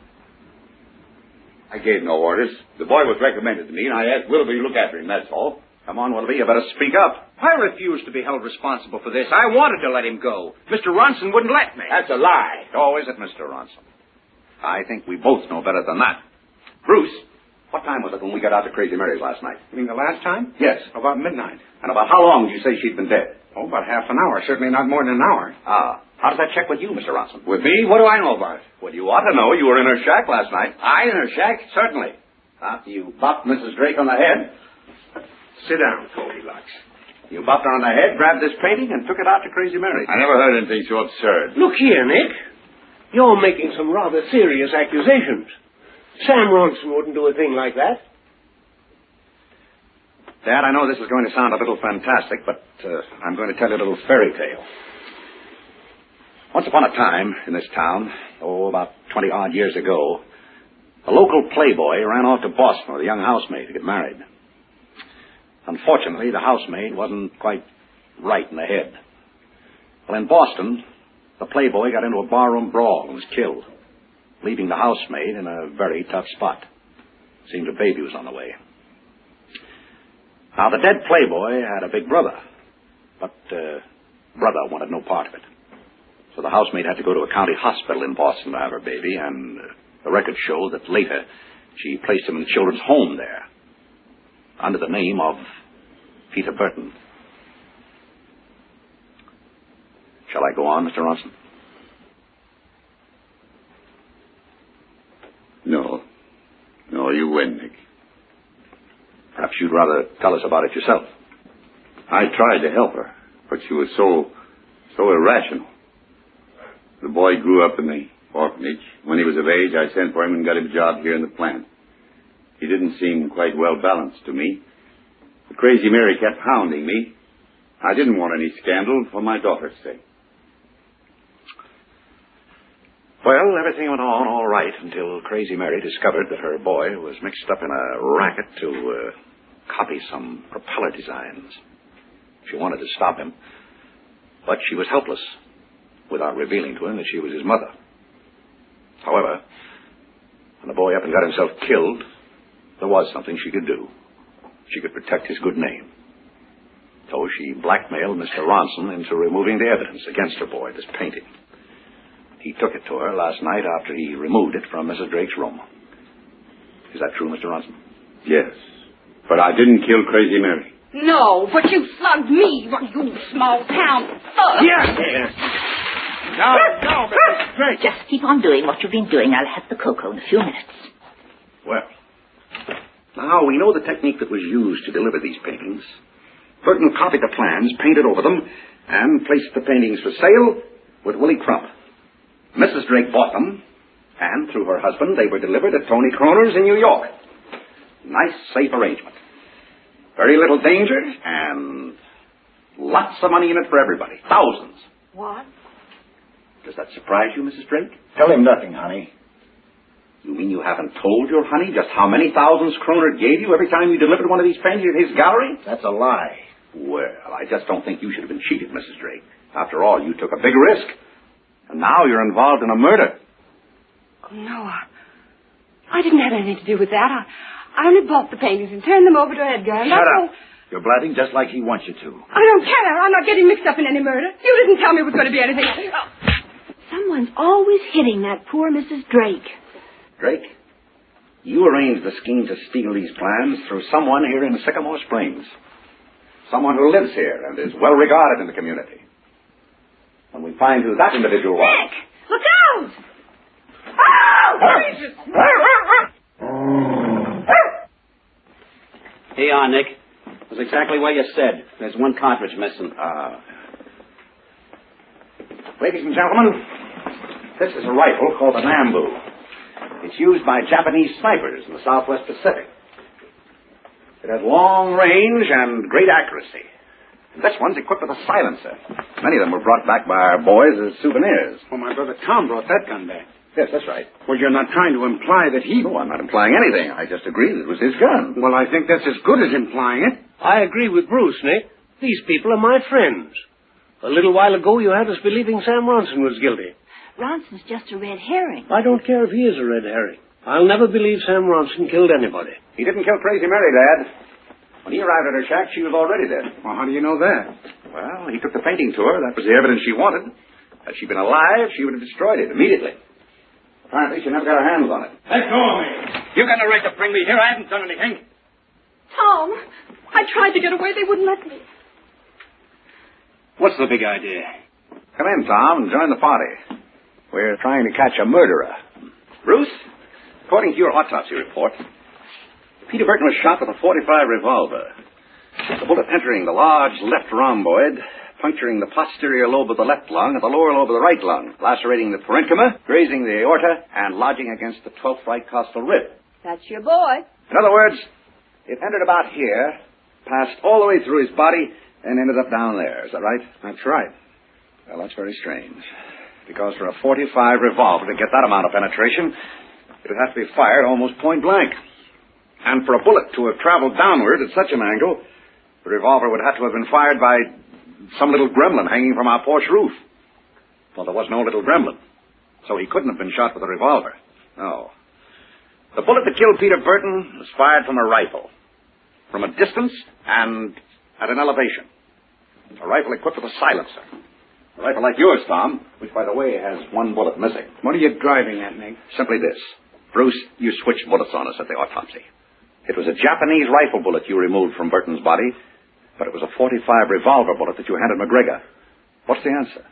I gave no orders. The boy was recommended to me, and I asked Willoughby to look after him, that's all. Come on, Willoughby, you better speak up. I refused to be held responsible for this. I wanted to let him go. Mister Ronson wouldn't let me. That's a lie. Oh, is it, Mister Ronson? I think we both know better than that. Bruce, what time was it when we got out to Crazy Mary's last night? You mean the last time? Yes. About midnight. And about how long did you say she'd been dead? Oh, about half an hour. Certainly not more than an hour. Ah. How does that check with you, Mister Ronson? With me? What do I know about it? Well, you ought to know. You were in her shack last night. I in her shack? Certainly. After you bopped Missus Drake on the head. Sit down, Goldilocks. You bopped her on the head, grabbed this painting, and took it out to Crazy Mary. I never heard anything so absurd. Look here, Nick. You're making some rather serious accusations. Sam Ronson wouldn't do a thing like that. Dad, I know this is going to sound a little fantastic, but uh, I'm going to tell you a little fairy tale. Once upon a time in this town, oh, about twenty-odd years ago, a local playboy ran off to Boston with a young housemaid to get married. Unfortunately, the housemaid wasn't quite right in the head. Well, in Boston, the playboy got into a barroom brawl and was killed, leaving the housemaid in a very tough spot. Seemed a baby was on the way. Now, the dead playboy had a big brother, but uh, brother wanted no part of it. So the housemaid had to go to a county hospital in Boston to have her baby, and uh, the records show that later she placed him in a children's home there, under the name of Peter Burton. Shall I go on, Mister Ronson? No. No, you win, Nick. Perhaps you'd rather tell us about it yourself. I tried to help her, but she was so, so irrational. The boy grew up in the orphanage. When he was of age, I sent for him and got him a job here in the plant. He didn't seem quite well balanced to me. The Crazy Mary kept hounding me. I didn't want any scandal for my daughter's sake. Well, everything went on all right until Crazy Mary discovered that her boy was mixed up in a racket to uh, copy some propeller designs. She wanted to stop him, but she was helpless without revealing to him that she was his mother. However, when the boy up and got himself killed, there was something she could do. She could protect his good name. So she blackmailed Mister Ronson into removing the evidence against her boy, this painting. He took it to her last night after he removed it from Missus Drake's room. Is that true, Mister Ronson? Yes. But I didn't kill Crazy Mary. No, but you slugged me, you small town thug. Yes, yes. No, no, Missus Drake. Just keep on doing what you've been doing. I'll have the cocoa in a few minutes. Well, now we know the technique that was used to deliver these paintings. Burton copied the plans, painted over them, and placed the paintings for sale with Willie Crump. Missus Drake bought them, and through her husband, they were delivered at Tony Croner's in New York. Nice, safe arrangement. Very little danger, and lots of money in it for everybody. Thousands. What? Does that surprise you, Missus Drake? Tell him nothing, honey. You mean you haven't told your honey just how many thousands Croner gave you every time you delivered one of these paintings at his gallery? That's a lie. Well, I just don't think you should have been cheated, Missus Drake. After all, you took a big risk. And now you're involved in a murder. Oh, no, I, I didn't have anything to do with that. I, I only bought the paintings and turned them over to Edgar. And Shut that's up. all. You're blabbing just like he wants you to. I don't care. I'm not getting mixed up in any murder. You didn't tell me it was going to be anything. Oh. Someone's always hitting that poor Missus Drake. Drake, you arranged the scheme to steal these plans through someone here in Sycamore Springs. Someone who lives here and is well regarded in the community. When we find who that individual was... Nick! Look out! Oh, Jesus! Here you are, Nick. It was exactly where you said. There's one cartridge missing. Uh, ladies and gentlemen, this is a rifle called the Nambu. It's used by Japanese snipers in the Southwest Pacific. It has long range and great accuracy. And this one's equipped with a silencer. Many of them were brought back by our boys as souvenirs. Well, my brother Tom brought that gun back. Yes, that's right. Well, you're not trying to imply that he... No, I'm not implying anything. I just agreed it was his gun. Well, I think that's as good as implying it. I agree with Bruce, Nick. These people are my friends. A little while ago, you had us believing Sam Ronson was guilty. Ronson's just a red herring. I don't care if he is a red herring. I'll never believe Sam Ronson killed anybody. He didn't kill Crazy Mary, Dad. When he arrived at her shack, she was already dead. Well, how do you know that? Well, he took the painting to her. That was the evidence she wanted. Had she been alive, she would have destroyed it immediately. Apparently, she never got her hands on it. Let go of me. You got no right to bring me here. I haven't done anything. Tom, I tried to get away. They wouldn't let me. What's the big idea? Come in, Tom, and join the party. We're trying to catch a murderer. Bruce, according to your autopsy report, Peter Burton was shot with a forty-five revolver. The bullet entering the large left rhomboid, puncturing the posterior lobe of the left lung and the lower lobe of the right lung, lacerating the parenchyma, grazing the aorta, and lodging against the twelfth right costal rib. That's your boy. In other words, it entered about here, passed all the way through his body, and ended up down there. Is that right? That's right. Well, that's very strange. Because for a forty-five revolver to get that amount of penetration, it would have to be fired almost point blank. And for a bullet to have traveled downward at such an angle, the revolver would have to have been fired by some little gremlin hanging from our porch roof. Well, there was no little gremlin, so he couldn't have been shot with a revolver. No. The bullet that killed Peter Burton was fired from a rifle, from a distance and at an elevation. A rifle equipped with a silencer. A rifle like yours, Tom, which, by the way, has one bullet missing. What are you driving at, Nick? Simply this. Bruce, you switched bullets on us at the autopsy. It was a Japanese rifle bullet you removed from Burton's body, but it was a forty-five revolver bullet that you handed McGregor. What's the answer?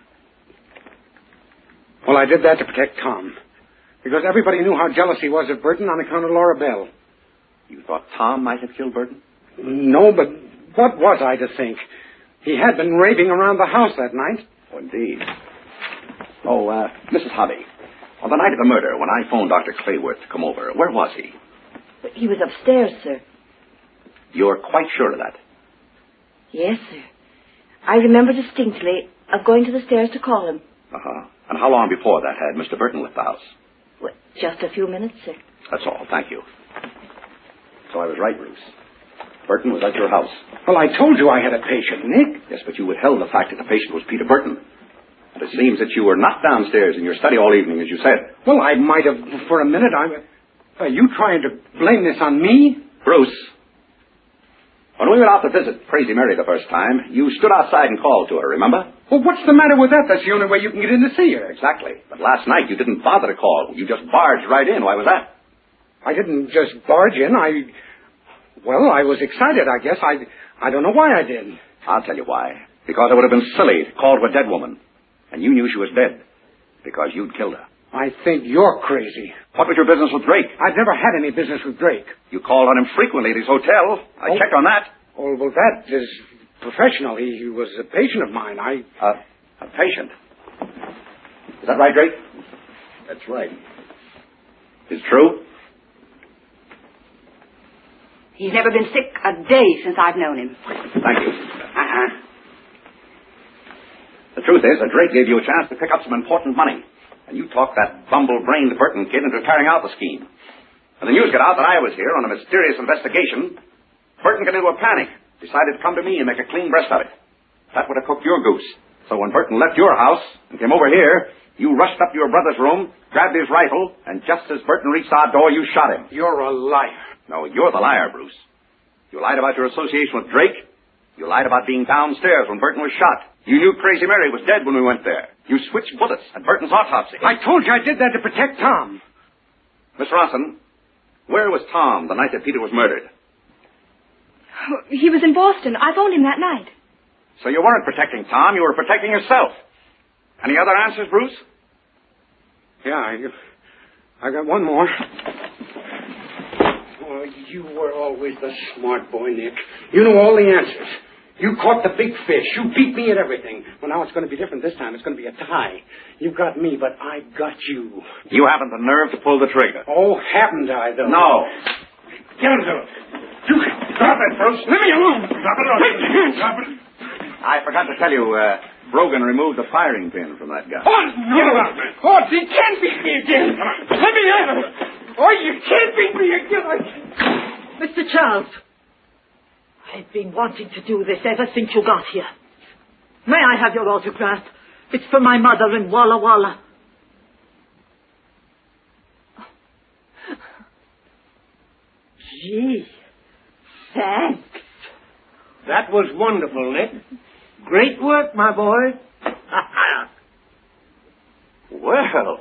Well, I did that to protect Tom. Because everybody knew how jealous he was of Burton on account of Laura Bell. You thought Tom might have killed Burton? No, but what was I to think? He had been raving around the house that night. Oh, indeed. Oh, uh, Missus Hobby, on the night of the murder, when I phoned Doctor Clayworth to come over, where was he? He was upstairs, sir. You're quite sure of that? Yes, sir. I remember distinctly of going to the stairs to call him. Uh-huh. And how long before that had Mister Burton left the house? Well, just a few minutes, sir. That's all. Thank you. So I was right, Bruce. Burton was at your house. Well, I told you I had a patient, Nick. Yes, but you withheld the fact that the patient was Peter Burton. But it seems that you were not downstairs in your study all evening, as you said. Well, I might have for a minute. I'm. Are you trying to blame this on me? Bruce, when we went out to visit Crazy Mary the first time, you stood outside and called to her, remember? Well, what's the matter with that? That's the only way you can get in to see her. Exactly. But last night you didn't bother to call. You just barged right in. Why was that? I didn't just barge in. I, well, I was excited, I guess. I, I don't know why I did. I'll tell you why. Because it would have been silly to call to a dead woman. And you knew she was dead. Because you'd killed her. I think you're crazy. What was your business with Drake? I've never had any business with Drake. You called on him frequently at his hotel. I oh. checked on that. Oh, well, that is professional. He, he was a patient of mine. I... Uh, a patient? Is that right, Drake? That's right. Is it true? He's never been sick a day since I've known him. Thank you. Uh-huh. The truth is that Drake gave you a chance to pick up some important money. And you talked that bumble-brained Burton kid into carrying out the scheme. When the news got out that I was here on a mysterious investigation, Burton got into a panic, decided to come to me and make a clean breast of it. That would have cooked your goose. So when Burton left your house and came over here, you rushed up to your brother's room, grabbed his rifle, and just as Burton reached our door, you shot him. You're a liar. No, you're the liar, Bruce. You lied about your association with Drake. You lied about being downstairs when Burton was shot. You knew Crazy Mary was dead when we went there. You switched bullets at Burton's autopsy. I told you I did that to protect Tom. Miss Ronson, where was Tom the night that Peter was murdered? He was in Boston. I phoned him that night. So you weren't protecting Tom, you were protecting yourself. Any other answers, Bruce? Yeah, I, I got one more. Oh, you were always the smart boy, Nick. You know all the answers. You caught the big fish. You beat me at everything. Well, now it's going to be different this time. It's going to be a tie. You got me, but I got you. You haven't the nerve to pull the trigger. Oh, haven't I, though? No. Get him, Philip. You drop it, Bruce. Leave me alone. Drop it. Take your hands. Drop it. I forgot to tell you, uh, Brogan removed the firing pin from that gun. Oh, no. Oh, you can't beat me again. Let me have it. Oh, you can't beat me again. I... Mister Charles, I've been wanting to do this ever since you got here. May I have your autograph? It's for my mother in Walla Walla. Gee, thanks. That was wonderful, Nick. Great work, my boy. Well.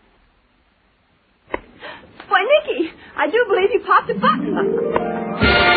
Why, Nicky, I do believe you popped a button.